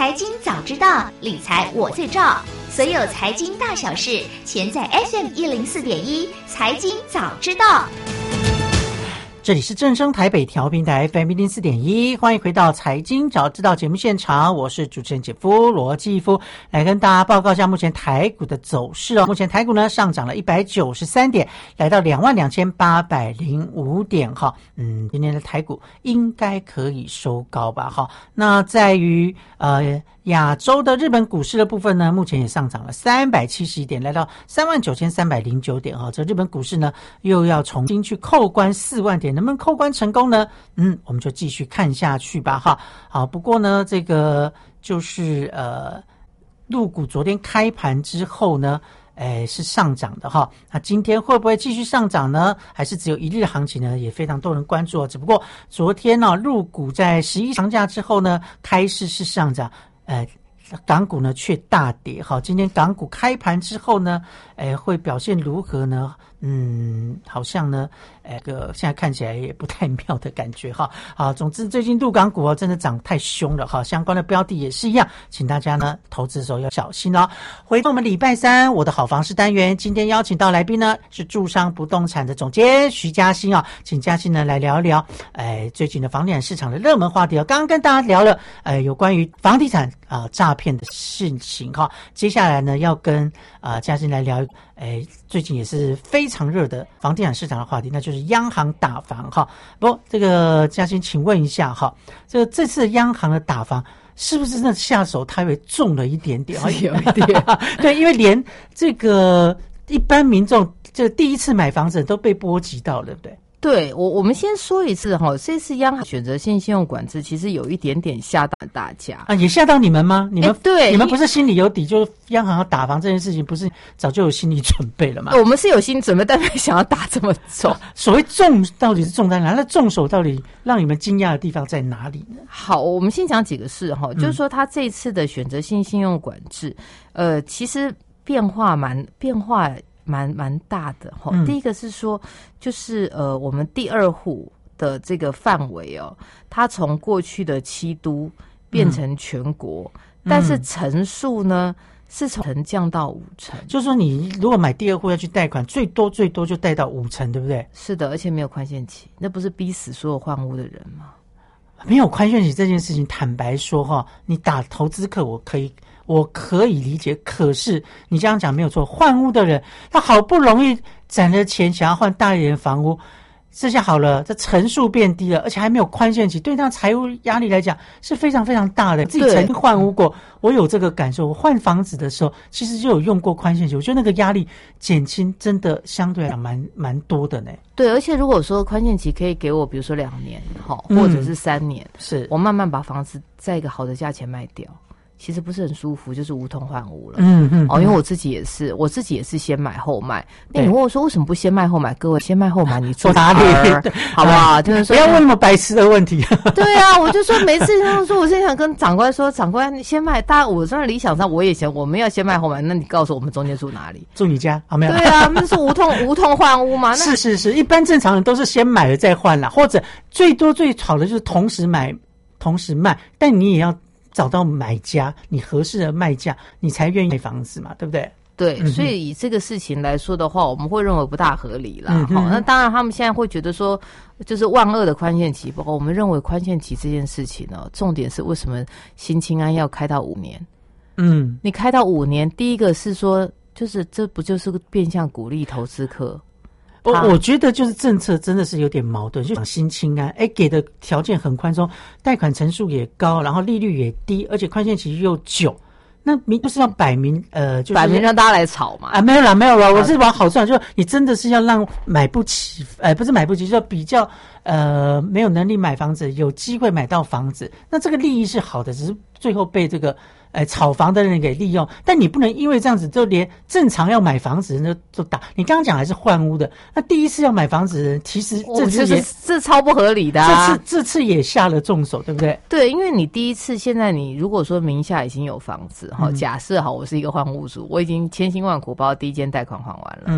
财经早知道，理财我最照。所有财经大小事，全在 F M 一零四点一财经早知道。 这里是正声台北调频台 F M 一零四点一，欢迎回到财经早知道节目现场，我是主持人姐夫罗继夫，来跟大家报告一下目前台股的走势哦。目前台股呢上涨了一百九十三点，来到两万两千八百零五点哈。嗯，今天的台股应该可以收高吧哈。那在于呃亚洲的日本股市的部分呢，目前也上涨了三百七十一点，来到三万九千三百零九点哈。这日本股市呢又要重新去扣关四万点。能不能扣关成功呢？嗯，我们就继续看下去吧哈。好，不过呢，这个就是呃，陆股昨天开盘之后呢，诶是上涨的哈。那今天会不会继续上涨呢？还是只有一日行情呢？也非常多人关注哦。只不过昨天呢、哦，陆股在十一长假之后呢，开市是上涨，呃。港股呢却大跌，好，今天港股开盘之后呢，诶，会表现如何呢？嗯，好像呢，诶，个现在看起来也不太妙的感觉哈。好，总之最近陆港股哦真的涨太凶了哈，相关的标的也是一样，请大家呢投资的时候要小心哦。回到我们礼拜三我的好房事单元，今天邀请到来宾呢是住商不动产的总监徐嘉欣啊，请嘉欣呢来聊一聊，诶，最近的房地产市场的热门话题哦。刚刚跟大家聊了，呃，有关于房地产啊诈骗的事情哈，接下来呢要跟啊嘉欣来聊，诶，最近也是非常热的房地产市场的话题，那就是央行打房哈。不过这个嘉欣，请问一下哈，这个这次央行的打房是不是真的下手太为重了一点点？ 有一点， 对，因为连这个一般民众这第一次买房子都被波及到了，对不对？ 对，我我们先说一次哈，这次央行选择性信用管制其实有一点点吓到大家啊，也吓到你们吗？你们、欸、 对， 你们不是心里有底，就是央行要打房这件事情，不是早就有心理准备了吗？ 我们是有心理准备，但没想要打这么重。 所谓重到底是重在哪？那重手到底让你们惊讶的地方在哪里呢？ 好，我们先讲几个事哈，就是说他这一次的选择性信用管制，呃，其实变化蛮变化。蛮蛮大的哈、嗯，第一个是说，就是呃，我们第二户的这个范围哦，它从过去的七都变成全国，嗯、但是成数呢是从成降到五成， 就是说你如果买第二户要去贷款，最多最多就贷到五成，对不对？ 是的，而且没有宽限期，那不是逼死所有换屋的人吗？ 没有宽限期这件事情，坦白说哈，你打投资客我可以。我可以理解，可是你这样讲没有错。换屋的人，他好不容易攒了钱，想要换大一点的房屋，这下好了，这成数变低了，而且还没有宽限期，对他财务压力来讲是非常非常大的。自己曾经换屋过，我有这个感受。我换房子的时候，其实就有用过宽限期，我觉得那个压力减轻真的相对来讲蛮蛮多的呢。 对，而且如果说宽限期可以给我，比如说两年，好，或者是三年， 嗯、是我慢慢把房子在一个好的价钱卖掉。其实不是很舒服，就是无痛换屋了。 嗯嗯， 哦，因为我自己也是，我自己也是先买后卖。那你问我说为什么不先卖后买？各位，先卖后买，你住哪里？好不好？就是说不要问那么白痴的问题。 对啊，我就说每次他们说，我现在想跟长官说，长官你先卖。大家我真的理想上我也想，我们要先卖后买。那你告诉我们中间住哪里？ 住你家好没有？ 对啊，那是无痛无痛换屋嘛？那是是是，一般正常人都是先买了再换啦，或者最多最好的就是同时买同时卖，但你也要。找到买家，你合适的卖价，你才愿意买房子嘛，对不对？ 对、嗯，所以以这个事情来说的话，我们会认为不大合理啦。好、嗯，那当然他们现在会觉得说，就是万恶的宽限期，不过我们认为宽限期这件事情呢，重点是为什么新青安要开到五年？ 嗯， 你开到五年，第一个是说，就是这不就是个变相鼓励投资客？ 我我觉得就是政策真的是有点矛盾，就讲新青安，哎，给的条件很宽松，贷款成数也高，然后利率也低，而且宽限期又久，那明就是要摆明呃，就是摆明让大家来炒嘛。 啊，没有啦，没有啦，我是往好处，就是你真的是要让买不起，呃，不是买不起，就比较呃没有能力买房子，有机会买到房子，那这个利益是好的，只是最后被这个。哎，炒房的人给利用，但你不能因为这样子就连正常要买房子的人都打。你刚刚讲还是换屋的，那第一次要买房子的人，其实这次也这超不合理的、啊。 这次这次也下了重手，对不对？ 对，因为你第一次，现在你如果说名下已经有房子哈、嗯，假设好，我是一个换屋主，我已经千辛万苦把我第一间贷款还完了， 嗯，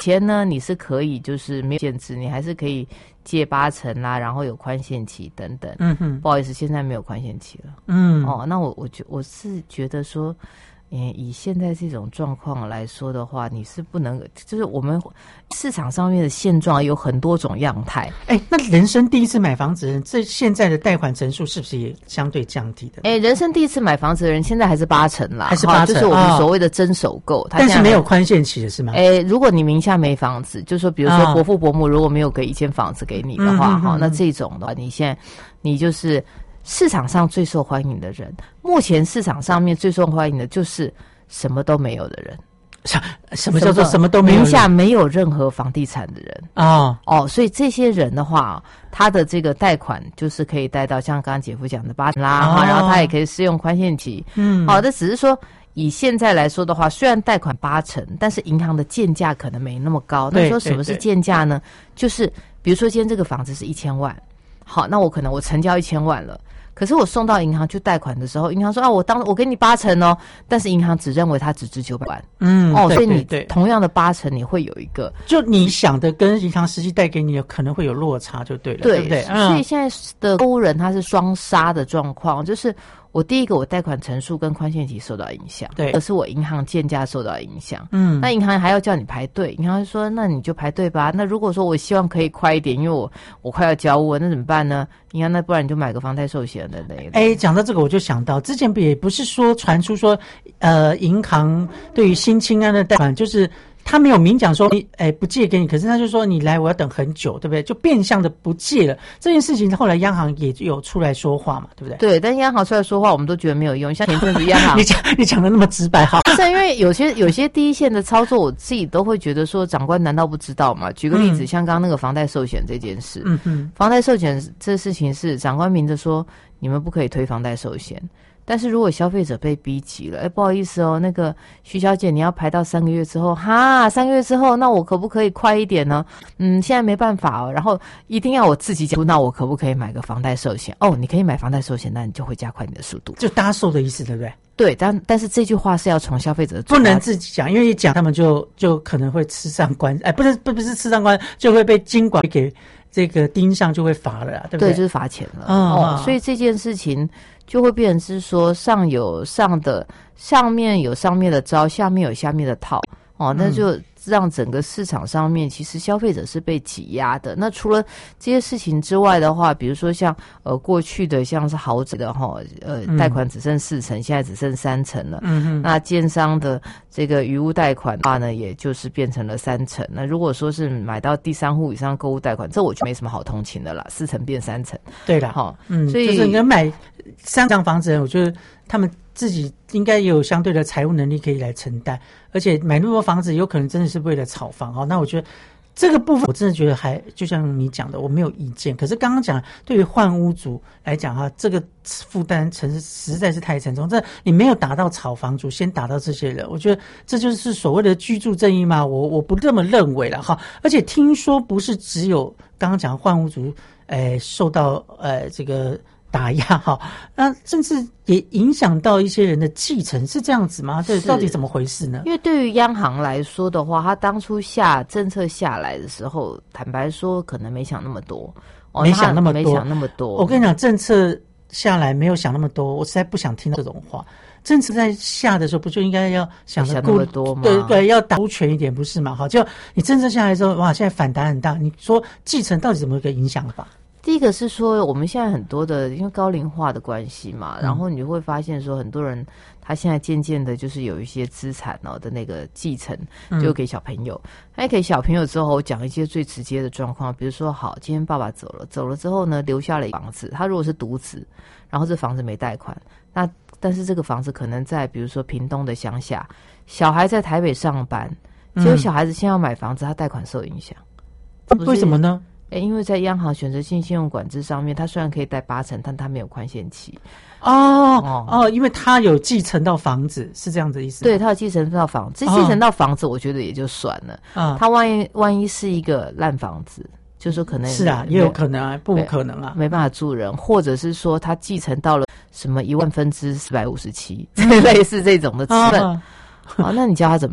钱呢，你是可以就是没有限制，你还是可以借八成啦，然后有宽限期等等。 嗯哼， 不好意思，现在没有宽限期了。 嗯， 哦，那我我觉我是觉得说。嗯，以现在这种状况来说的话，你是不能，就是我们市场上面的现状有很多种样态。 哎，那人生第一次买房子的人，这现在的贷款成数是不是也相对降低的？ 哎，人生第一次买房子的人，现在还是八成啦， 还是八成， 就是我们所谓的真首购。哦、 但是没有宽限期的是吗？ 哎，如果你名下没房子，就说比如说伯父伯母如果没有给一间房子给你的话，哈、嗯，那这种的话，你现在你就是市场上最受欢迎的人。目前市场上面最受欢迎的就是。什么都没有的人， 什什么叫做什么都没有？ 名下没有任何房地产的人啊哦，所以这些人的话，他的这个贷款就是可以贷到像刚刚姐夫讲的八成啦，哦、然后他也可以适用宽限期。嗯，好、哦，这只是说以现在来说的话，虽然贷款八成，但是银行的建价可能没那么高。那说什么是建价呢？就是比如说今天这个房子是一千万，好，那我可能我成交一千万了。可是我送到银行去贷款的时候，银行说啊，我当我给你八成哦，但是银行只认为它只值九百万， 嗯， 哦，所以你对同样的八成，你会有一个， 就你想的跟银行实际贷给你的可能会有落差，就对了， 对对不对？ 嗯、所以现在的购物人他是双杀的状况，就是我第一个我贷款成数跟宽限期受到影响， 对， 而是我银行建价受到影响， 嗯， 那银行还要叫你排队，银行说那你就排队吧。那如果说我希望可以快一点，因为我我快要交屋了，那怎么办呢？银行那不然你就买个房贷寿险的那一类。 哎，讲到这个我就想到，之前也不是说传出说，呃，银行对于新青安的贷款就是。他没有明讲说你哎不借给你，可是他就说你来我要等很久，对不对？就变相的不借了。这件事情后来央行也有出来说话嘛，对不对？ 对，但央行出来说话，我们都觉得没有用。像前阵子央行， 你讲你讲的那么直白，好， 是因为有些有些第一线的操作，我自己都会觉得说，长官难道不知道吗？举个例子，嗯、像刚刚那个房贷寿险这件事， 嗯嗯， 房贷寿险这事情是长官明着说，你们不可以推房贷寿险。但是如果消费者被逼急了，哎，不好意思哦，那个徐小姐，你要排到三个月之后，哈，三个月之后，那我可不可以快一点呢？嗯，现在没办法哦，然后一定要我自己讲，那我可不可以买个房贷寿险？哦，你可以买房贷寿险，那你就会加快你的速度， 就搭售的意思，对不对？ 对，但但是这句话是要从消费者的不能自己讲，因为一讲他们就就可能会吃上官，哎，不是不不是吃上官，就会被金管给这个盯上，就会罚了啦，对不对？ 对，就是罚钱了。嗯、哦，所以这件事情就会变成是说上有上的，上面有上面的招，下面有下面的套。哦，那就让整个市场上面其实消费者是被挤压的。那除了这些事情之外的话，比如说像呃过去的像是豪宅的哈，呃贷款只剩四成，现在只剩三成了。 嗯哼。 那建商的这个余屋贷款的话呢，也就是变成了三成。那如果说是买到第三户以上购物贷款，这我就没什么好同情的啦，四成变三成。 对啦， 哈， 嗯， 所以就是你要买三张房子，我觉得他们自己应该也有相对的财务能力可以来承担，而且买那么多房子有可能真的是为了炒房哦。那我觉得这个部分我真的觉得还就像你讲的，我没有意见。可是刚刚讲对于换屋族来讲哈，这个负担沉实在是太沉重。这你没有打到炒房族，先打到这些人，我觉得这就是所谓的居住正义嘛。我我不这么认为了哈。而且听说不是只有刚刚讲换屋族，诶、呃、受到呃这个。打压哈，那甚至也影响到一些人的继承，是这样子吗？这到底怎么回事呢？ 因为对于央行来说的话，他当初下政策下来的时候，坦白说可能没想那么多， 哦、没想那么多， 没想那么多。 我跟你讲，政策下来没有想那么多，我实在不想听到这种话。政策在下的时候，不就应该要想的那么多吗？ 对对，要打全一点，不是吗？好，就你政策下来之后，哇，现在反弹很大。你说继承到底怎么一个影响法？ 第一个是说，我们现在很多的，因为高龄化的关系嘛，然后你就会发现说，很多人他现在渐渐的，就是有一些资产哦的那个继承，就给小朋友。那、嗯、给小朋友之后，讲一些最直接的状况，比如说，好，今天爸爸走了，走了之后呢，留下了一个房子。他如果是独子，然后这房子没贷款，那但是这个房子可能在比如说屏东的乡下，小孩在台北上班，结果小孩子先要买房子，他贷款受影响。 嗯、为什么呢？ 欸、因为在央行选择性信用管制上面，它虽然可以贷八成，但它没有宽限期。 哦哦哦，因为它有继承到房子，是这样子的意思吗？ 对，它有继承到房子，继承到房子，我觉得也就算了。啊、哦，它万一万一是一个烂房子，就是说可能是啊，也有可能啊，不可能啊， 没办法住人，或者是说它继承到了什么一万分之四百五十七，类似这种的资本。哦，那你叫他怎么办？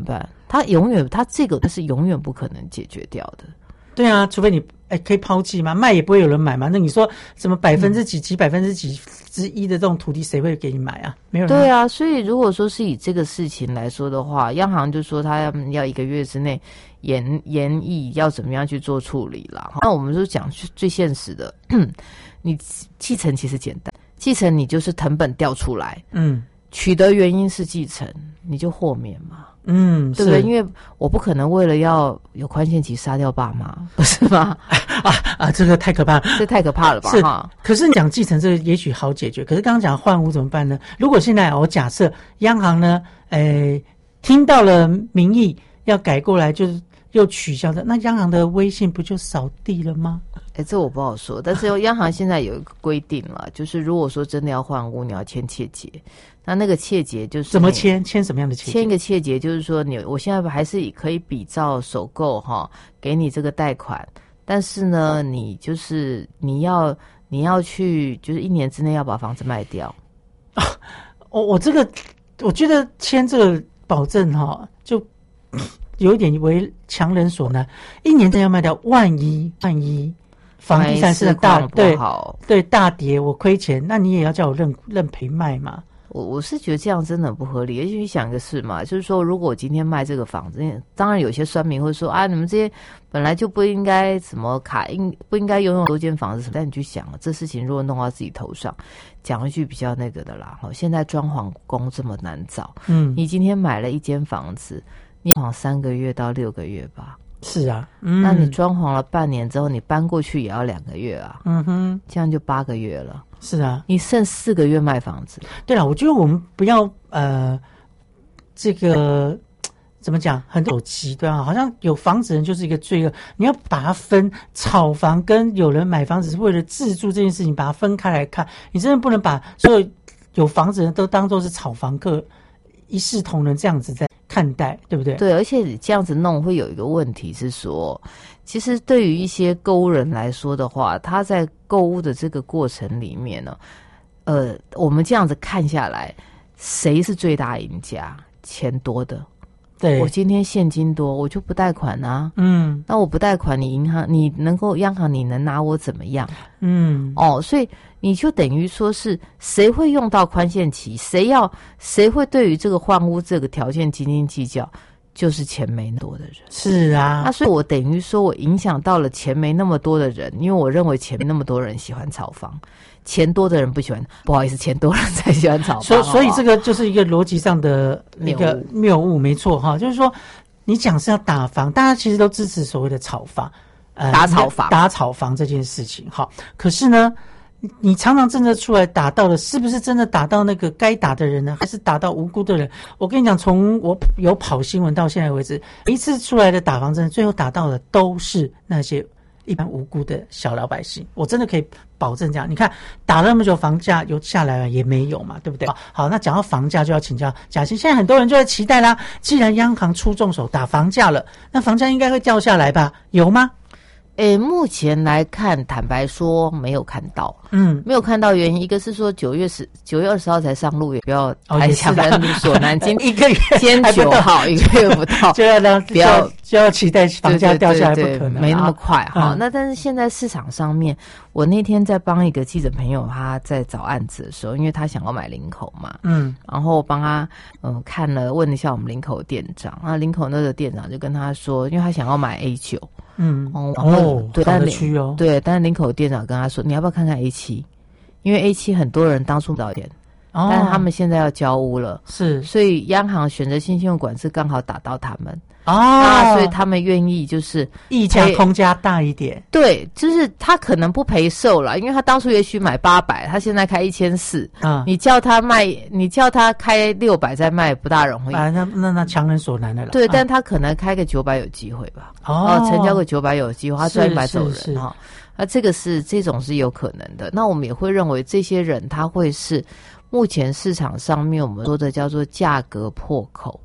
它永远它这个是永远不可能解决掉的。 对啊，除非你哎可以抛弃嘛，卖也不会有人买嘛。那你说什么百分之几、几百分之几之一的这种土地，谁会给你买啊？没有人买。 对啊，所以如果说是以这个事情来说的话，央行就说他要要一个月之内研研议要怎么样去做处理啦。那我们就讲最现实的，你继承其实简单，继承你就是成本调出来，嗯，取得原因是继承，你就豁免嘛。嗯，对不对？因为我不可能为了要有宽限期杀掉爸妈，不是吗？ 啊啊，这个太可怕了， 这太可怕了吧？ 是哈。可是你讲继承这个也许好解决，可是刚刚讲换屋怎么办呢？如果现在我假设央行呢，诶，听到了民意要改过来，就是又取消的，那央行的威信不就扫地了吗？ 哎，这我不好说，但是央行现在有一个规定了，就是如果说真的要换屋，你要签切结。那那个切结就是怎么签？签什么样的切结？ 签一个切结，就是说你我现在还是可以比照首购哈，给你这个贷款，但是呢，你就是你要你要去，就是一年之内要把房子卖掉。 啊、我我这个我觉得签这个保证哈，就有一点为强人所难，一年之内要卖掉，万一万一。房地产市场大对对大跌，我亏钱，那你也要叫我认认赔卖嘛？ 我我是觉得这样真的很不合理。而且你想一个事嘛，就是说，如果我今天卖这个房子，当然有些酸民会说啊，你们这些本来就不应该什么卡应不应该拥有多间房子什么，但你去想了，这事情如果弄到自己头上，讲一句比较那个的啦，哈，现在装潢工这么难找，嗯，你今天买了一间房子，你装潢三个月到六个月吧。 是啊， 嗯，那你装潢了半年之后，你搬过去也要两个月啊，嗯哼，这样就八个月了。 是啊， 你剩四个月卖房子。 对了，我觉得我们不要呃，这个怎么讲，很有极端啊，好像有房子人就是一个罪恶，你要把它分炒房跟有人买房子是为了自住这件事情，把它分开来看，你真的不能把所有有房子人都当作是炒房客，一视同仁这样子在看待，对不对？ 对，而且你这样子弄会有一个问题是说，其实对于一些购屋人来说的话，他在购屋的这个过程里面呢，呃，我们这样子看下来，谁是最大赢家？钱多的。对，我今天现金多，我就不贷款啊。嗯，那我不贷款，你银行你能够央行你能拿我怎么样？嗯，哦，所以你就等于说是谁会用到宽限期，谁要谁会对于这个换屋这个条件斤斤计较，就是钱没那么多的人。 是啊， 那所以我等于说我影响到了钱没那么多的人，因为我认为钱没那么多人喜欢炒房。钱多的人不喜欢，不好意思，钱多人才喜欢炒房。 所以，所以这个就是一个逻辑上的一个谬误，没错哈。就是说，你讲是要打房，大家其实都支持所谓的炒房， 呃，打炒房， 打炒房这件事情。好，可是呢，你常常政策出来打到的，是不是真的打到那个该打的人呢？还是打到无辜的人？我跟你讲，从我有跑新闻到现在为止，一次出来的打房政策，最后打到的都是那些一般无辜的小老百姓，我真的可以保证这样。你看打了那么久，房价有下来了也没有嘛，对不对？好，好，那讲到房价就要请教嘉欣。现在很多人就在期待啦，既然央行出重手打房价了，那房价应该会掉下来吧？有吗？ 诶，目前来看，坦白说没有看到，嗯，没有看到原因，一个是说九月十九月二十号才上路，也不要太强人所难。今一个月今天九号，一个月不到， 就要让不要就要期待房价掉下来，不可能， 没那么快哈。那但是现在市场上面，我那天在帮一个记者朋友，他在找案子的时候，因为他想要买林口嘛，嗯，然后帮他嗯、呃、看了问了一下我们林口店长，那林口那个店长就跟他说，因为他想要买 A 九。嗯哦， 哦对，但区哦， 对，但是林口店长跟他说，你要不要看看 A 七？因为 A 七很多人当初不早点，哦，但是他们现在要交屋了， 是， 所以央行选择性信用管制刚好打到他们。哦，那所以他们愿意就是溢价空价大一点， 对，就是他可能不赔售了，因为他当初也许买八百，他现在开一千四，啊，你叫他卖，你叫他开六百再卖不大容易， 啊，那那那强人所难的了， 对，啊，但他可能开个九百有机会吧，哦，成交个九百有机会，他赚一百走人哈，那这个是这种是有可能的，那我们也会认为这些人他会是目前市场上面我们说的叫做价格破口。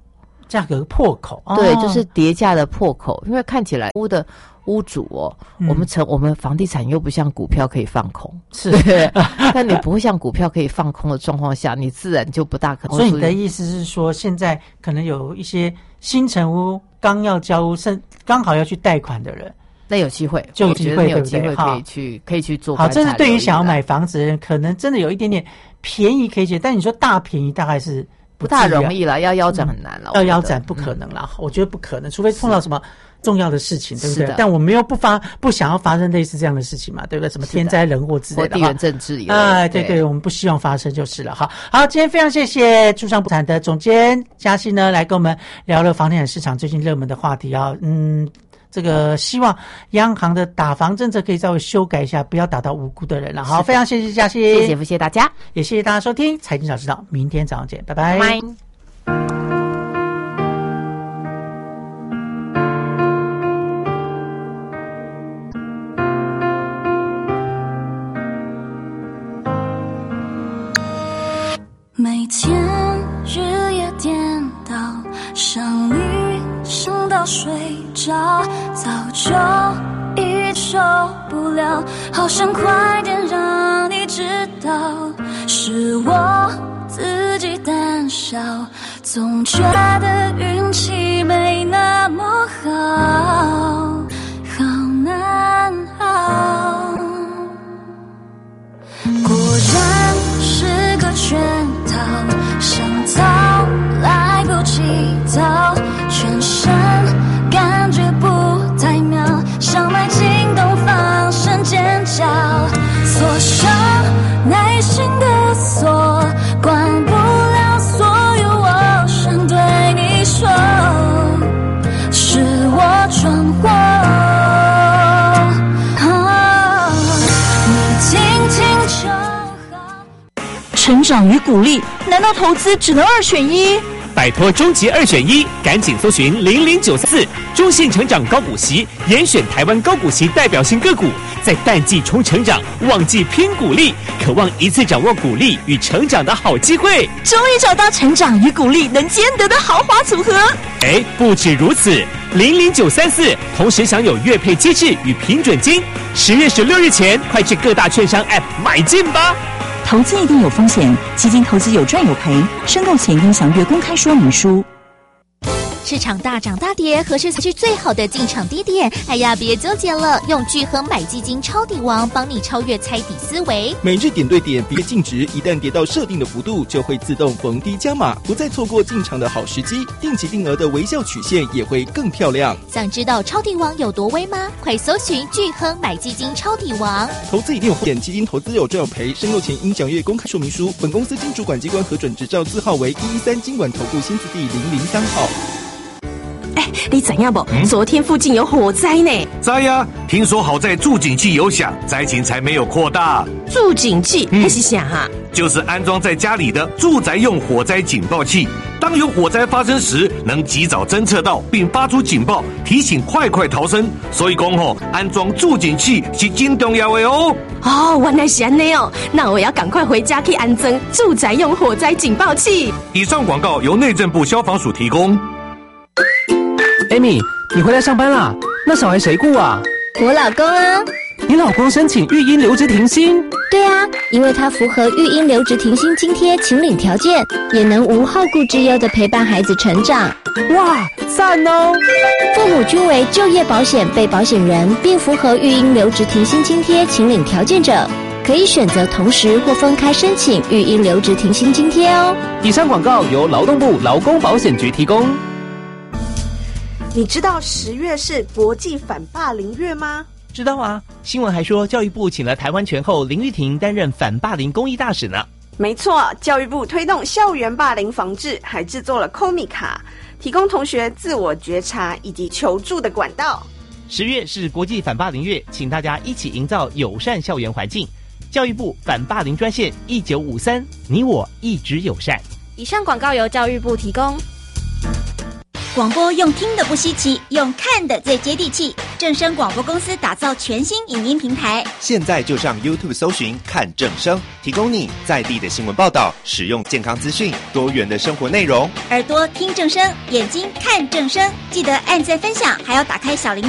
价格破口， 对， 哦、 就是跌价的破口，因为看起来屋的屋主哦，嗯、我们成我们房地产又不像股票可以放空， 是， 但你不会像股票可以放空的状况下，你自然就不大可能。 所以你的意思是说，现在可能有一些新成屋刚要交屋，甚刚好要去贷款的人。 那有机会， 就有机会， 有机会可以去可以去做。 好，这是对于想要买房子的人，可能真的有一点点便宜可以解，但你说大便宜大概是 不, 不大容易了，要腰斩很难了、 嗯。要腰斩不可能啦、嗯，我觉得不可能，除非碰到什么重要的事情，对不对？ 的但我们又不发不想要发生类似这样的事情嘛，对不对？什么天灾人祸之类的， 或地缘政治也哎，对 对, 对，我们不希望发生就是了。好，好，今天非常谢谢住商不产的总监嘉欣呢，来跟我们聊了房地产市场最近热门的话题啊，嗯。这个希望央行的打房政策可以稍微修改一下，不要打到无辜的人了。好，非常谢谢嘉欣， 谢谢，谢谢大家， 也谢谢大家收听财经早知道，明天早上见，拜拜。 拜拜。 每天日夜颠倒，想你想到睡着，早就已受不了，好想快点让你知道，是我自己胆小，总觉得运气没那么好，好难熬。果然是个圈套，想逃来不及逃，全身感觉不太妙，想买进洞放声尖叫，锁上内心的锁，管不了所有我想对你说，是我装货。 成长与鼓励，难道投资只能二选一？ 摆脱终极二选一，赶紧搜寻零零九四中信成长高股息，严选台湾高股息代表性个股，在淡季冲成长，旺季拼股利，渴望一次掌握股利与成长的好机会。 终于找到成长与股利能兼得的豪华组合。 哎，不止如此，零零九三四同时享有月配机制与平准金，十月十六日前快去各大券商 App 买进吧。 投资一定有风险，基金投资有赚有赔，申购前应详阅公开说明书。 市场大涨大跌，何时才是最好的进场低点？哎呀，别纠结了，用钜亨买基金抄底王帮你超越猜底思维。 每日点对点，别净值，一旦跌到设定的幅度，就会自动逢低加码，不再错过进场的好时机。定期定额的微笑曲线也会更漂亮。 想知道抄底王有多威吗？快搜寻钜亨买基金抄底王。 投资一定有风险，基金投资有赚有赔，申购前应详阅公开说明书。本公司经主管机关核准执照字号为一一三金管投顾新字第零零三号。 哎，你怎样不？嗯、昨天附近有火灾呢。 灾呀！听说好在助警器有响，灾情才没有扩大。 助警器那、嗯、是啥哈？ 就是安装在家里的住宅用火灾警报器。当有火灾发生时，能及早侦测到并发出警报，提醒快快逃生。所以讲吼，安装助警器是真重要的哦。 哦，原来是这样哦，那我要赶快回家去安装住宅用火灾警报器。 以上广告由内政部消防署提供。 Amy， 你回来上班啦？那小孩谁顾啊？ 我老公啊。 你老公申请育婴留职停薪？ 对啊，因为他符合育婴留职停薪津贴请领条件，也能无后顾之忧的陪伴孩子成长。 哇，赞哦！ 父母均为就业保险被保险人，并符合育婴留职停薪津贴请领条件者，可以选择同时或分开申请育婴留职停薪津贴哦。 以上广告由劳动部劳工保险局提供。 你知道十月是国际反霸凌月吗？ 知道啊，新闻还说教育部请了台湾拳后林玉婷担任反霸凌公益大使呢。 没错，教育部推动校园霸凌防治，还制作了 C O M I 卡，提供同学自我觉察以及求助的管道。 十月是国际反霸凌月，请大家一起营造友善校园环境。教育部反霸凌专线一九五三，你我一直友善。 以上广告由教育部提供。 广播用听的不稀奇，用看的最接地气。正声广播公司打造全新影音平台， 现在就上 YouTube 搜寻看正声，提供你在地的新闻报道、实用健康资讯、多元的生活内容。 耳朵听正声，眼睛看正声，记得按赞分享，还要打开小铃。